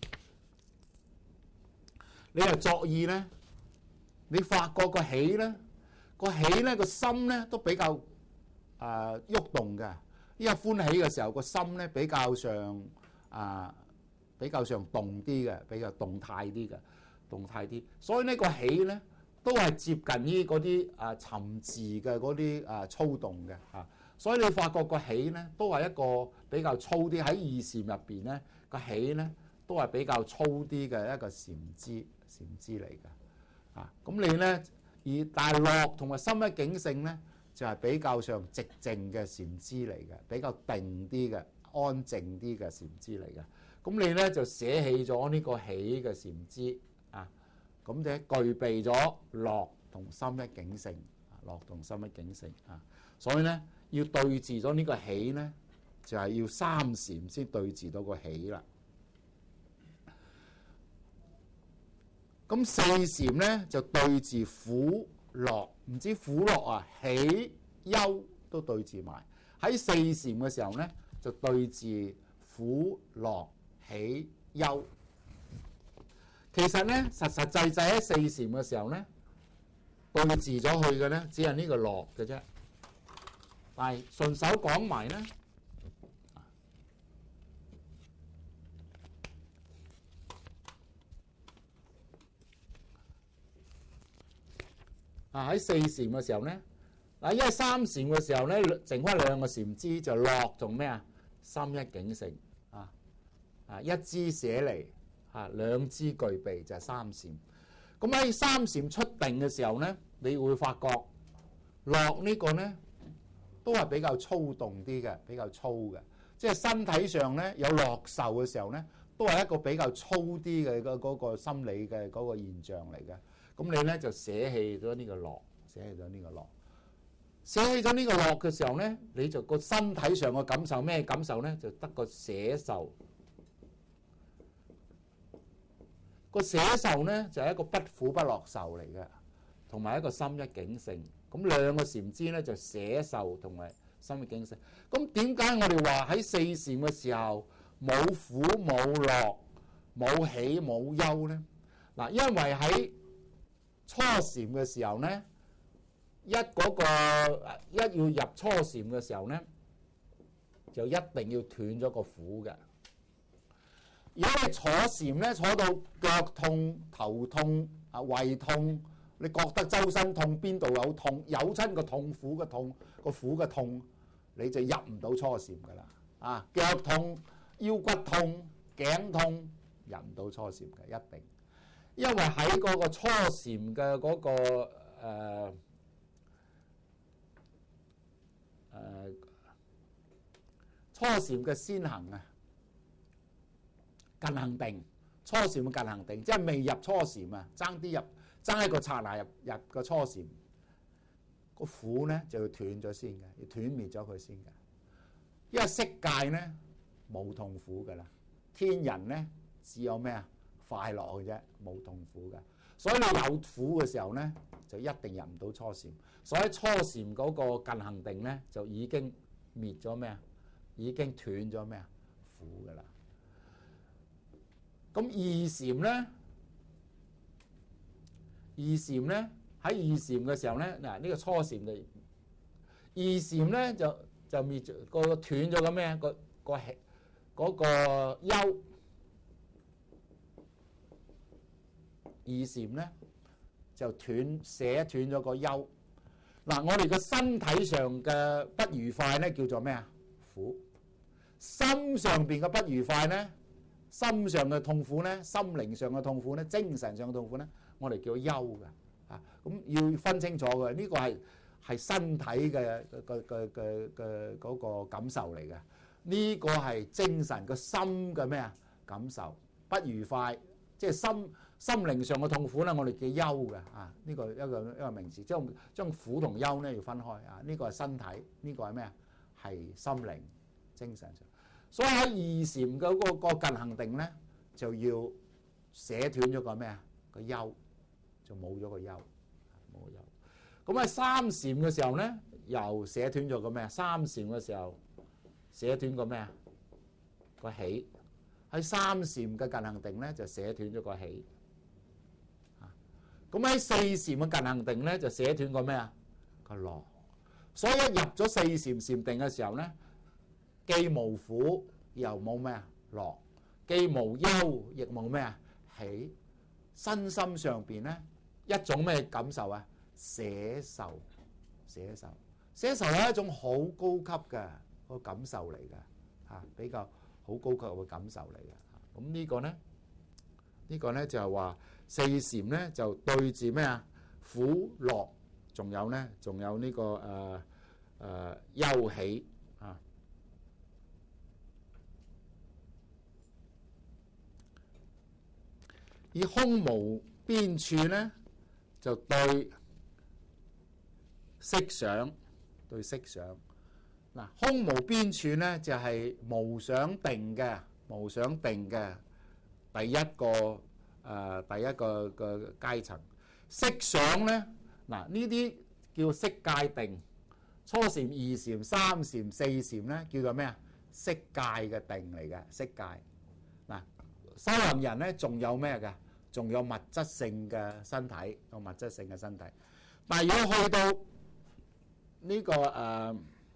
你又作意咧，你發覺個喜咧，個喜咧個心咧都比較誒喐、呃、動嘅，因為歡喜嘅時候個心咧比較上啊、呃、比較上動啲嘅，比較動態啲嘅。動態啲，所以呢個喜咧都係接近於嗰啲啊尋字嘅嗰啲啊粗動嘅啊，所以你發覺個喜咧都係一個比較粗啲，喺二禪入邊咧個喜咧都係比較粗啲嘅一個禪姿禪姿嚟嘅啊。咁你咧而但係樂同埋心一境性咧就係、是、比較上寂靜嘅禪姿嚟嘅，比較定啲嘅安靜啲嘅禪姿嚟嘅。咁你咧就捨棄咗呢個喜嘅禪姿。啊，咁就具備咗樂同心一境性，樂同心一境性啊，所以咧要對治咗呢個喜咧，就係、是、要三禪先對治到個喜啦。咁四禪咧就對治苦樂，唔知苦樂啊，喜憂都對治埋。喺四禪嘅時候咧，就對治苦樂喜憂。其實咧，實實際際喺四禪嘅時候咧，對治咗去嘅咧，只係呢個樂嘅啫。但係順手講埋咧，啊喺四禪嘅時候咧，嗱因為三禪嘅時候咧，剩翻兩個禪姿就樂同咩啊？心一境性啊啊，一支捨離。啊，兩支具備就係三禪。咁喺三禪出定嘅時候咧，你會發覺樂呢個咧都係比較粗動啲嘅，比較粗嘅。即係身體上咧有樂受嘅時候咧， 都係一個比較粗啲嘅嗰嗰個心理嘅嗰個現象嚟嘅。咁你咧就捨棄咗呢個樂，捨棄咗呢個樂，捨棄咗呢個樂嘅時候咧，你就個身體上嘅感受咩感受咧？就得個捨受。個捨受咧就係一個不苦不樂受嚟嘅，同埋一個心一境性。咁兩個禪支咧就捨受同埋心一境性。咁點解我哋話喺四禪嘅時候冇苦冇樂冇喜冇憂咧？嗱，因為喺初禪嘅時候咧，一嗰個一要入初禪嘅時候咧，就一定要斷咗個苦嘅。如果你坐禪咧，坐到腳痛、頭痛、啊胃痛，你覺得周身痛，邊度有痛，有親個痛苦嘅痛，個苦嘅痛，你就入唔到初禪噶啦。啊，腳痛、腰骨痛、頸痛，入唔到初禪嘅，一定。因為喺嗰個初禪嘅嗰個誒誒、呃、初禪嘅先行啊。近行定，初禪嘅近行定，即係未入初禪啊，爭啲入，爭一個剎那入入個初禪，個苦咧就要斷咗先嘅，要斷滅咗佢先嘅。因為色界咧冇痛苦噶啦，天人咧只有咩啊快樂嘅啫，冇痛苦嘅。所以你有苦嘅時候咧，就一定入唔到初禪。所以初禪嗰個近行定咧，就已經滅咗咩啊？已經斷咗咩啊？苦噶啦。咁二禪咧，二禪咧喺二禪嘅時候咧，嗱、這、呢個初禪就二禪咧就就滅咗個斷咗個咩啊？個個氣嗰個憂。二禪咧就斷捨斷咗個憂。嗱，我哋個身體上嘅不愉快咧叫做咩啊？苦。心上邊嘅不愉快咧。心上嘅痛苦咧，心靈上嘅痛苦咧，精神上嘅痛苦咧，我哋叫憂嘅啊。咁要分清楚嘅，呢個係係身體嘅嘅嘅嘅嘅嗰個感受嚟嘅。呢個係精神個心嘅咩啊感受不愉快，即係心心靈上嘅痛苦咧，我哋叫憂嘅啊。呢個一個一個名詞，將將苦同憂咧要分開啊。呢個係身體，呢個係咩啊？係心靈精神上。所以喺二禪嘅嗰個近行定咧，就要捨斷咗個咩啊？個憂就冇咗個憂，冇個憂。咁喺三禪嘅時候咧，又捨斷咗個咩啊？三禪嘅時候捨斷個咩啊？個喜。喺三禪嘅近行定咧，就捨斷咗個喜。咁喺四禪嘅近行定咧，就捨斷個咩啊？個樂。所以一入咗四禪禪定嘅時候咧，既無苦又冇咩啊樂，既無憂亦冇咩啊喜，身心上邊咧一種咩感受啊？捨受，捨受，捨受係一種好高級嘅個感受嚟嘅嚇，比較好高級嘅感受嚟嘅。咁呢個咧，呢個咧就係話四禪咧就對治咩啊苦樂，仲有咧仲有呢個誒誒憂喜啊。以空無邊處咧，就對色想，對色想。嗱，空無邊處咧就係、是、無想定嘅，無想定嘅第一個誒、呃、第一個嘅階層。色想咧，嗱呢啲叫色界定。初禪、二禪、三禪、四禪咧叫做咩啊？色界嘅定嚟嘅，色界。嗱，修行人咧仲有咩嘅？仲有物質性嘅身體，有物質性嘅身體。但係如果去到呢、這個誒、呃、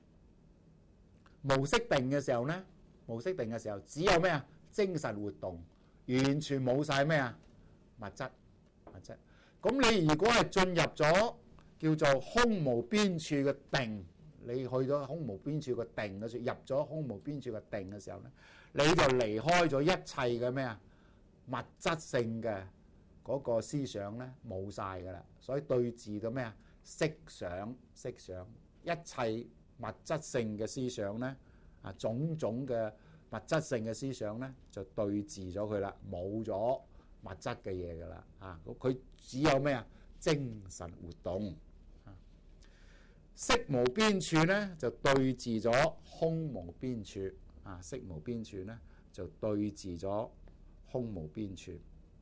無色定嘅時候咧，無色定嘅時候只有咩啊？精神活動，完全冇晒咩啊？物質，物質。咁你如果係進入咗叫做空無邊處嘅定，你去咗空無邊處嘅定嘅時候，入咗空無邊處嘅定嘅時候咧，你就離開咗一切嘅咩啊？物質性嘅嗰個思想咧冇晒噶啦，所以對治到咩啊？色想，色想，一切物質性嘅思想咧啊，種種嘅物質性嘅思想咧就對治咗佢啦，冇咗物質嘅嘢噶啦啊！佢只有咩啊？精神活動。色無邊處咧就對治咗空無邊處啊！色無邊處咧就對治咗空無邊處。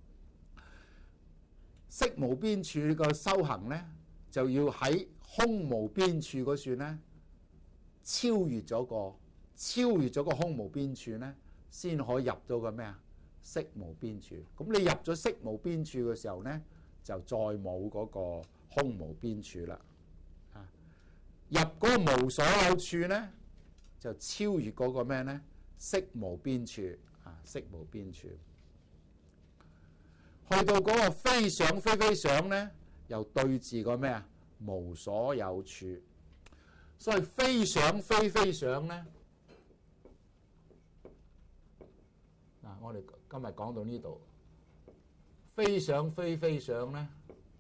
色無邊處個修行咧就要喺空無邊處嗰處咧超越咗個超越咗個空無邊處咧，先可以入到個咩啊？色無邊處。咁你入咗色無邊處嘅時候咧，就再冇嗰個空無邊處啦。入嗰個無所有處咧，就超越嗰個咩咧？色無邊處啊！色無邊處。去到嗰個非想非非想咧，又對治個咩啊？無所有處。所以非想非非想咧，嗱，我哋今日講到呢度，非想非非想咧。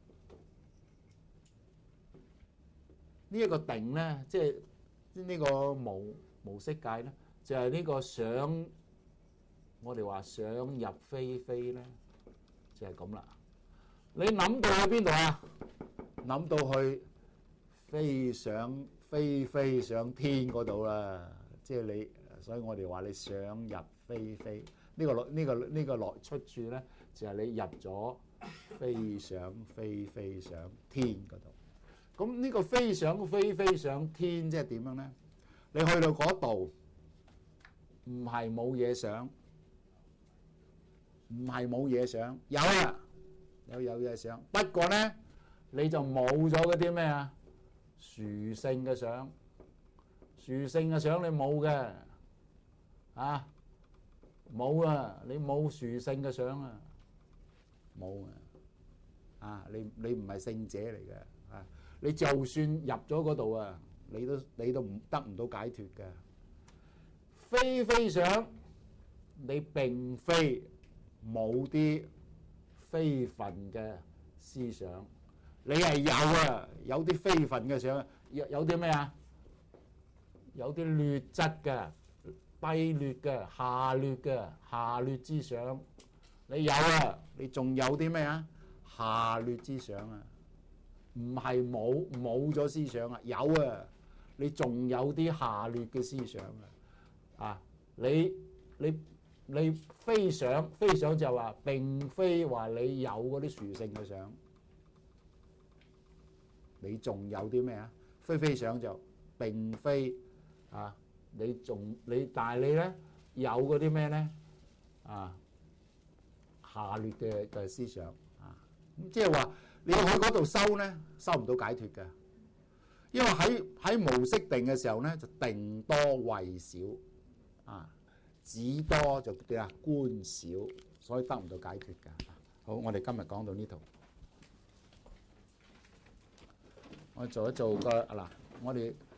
呢一個定咧，即係呢個無無色界咧，就係呢個想，我哋話想入非非咧，就係咁啦。你諗到去邊度啊？諗到去非想非非想天嗰度啦。即係你，所以我哋話你想入非非。呢個呢個呢個落出處咧，就係你入咗非想非非想天嗰度。咁呢個非想非非想天，即係點樣咧？你去到嗰度，唔係冇嘢想，唔係冇嘢想，有啊，有有嘢想。不過咧，你就冇咗嗰啲咩啊？殊勝嘅想，殊勝嘅想你冇嘅，啊，冇啊！你冇殊勝嘅想啊，冇啊！啊，你你唔係聖者嚟嘅啊！你就算入咗嗰度啊，你都你都唔得唔到解脫嘅。非非想，你並非冇啲非分嘅思想，你係有啊，有啲非分嘅想，有有啲咩啊？有啲劣質嘅、低劣嘅、下劣嘅、下劣之想，你有啊，你仲有啲咩啊？下劣之想啊！唔係冇冇咗思想啊，有啊！你仲有啲下劣嘅思想啊！啊，你你你非想非想就話並非話你有嗰啲殊勝嘅想，你仲有啲咩啊？非非想就並非啊！你仲你但係你咧有嗰啲咩咧啊？下劣嘅嘅思想啊！咁即係話。你要去嗰度修咧，修唔到解脫嘅，因為喺喺無色定嘅時候咧，就定多慧少啊，止多就點啊觀少，所以得唔到解脫嘅。好，我哋今日講到呢度，我做一做個嗱，我哋。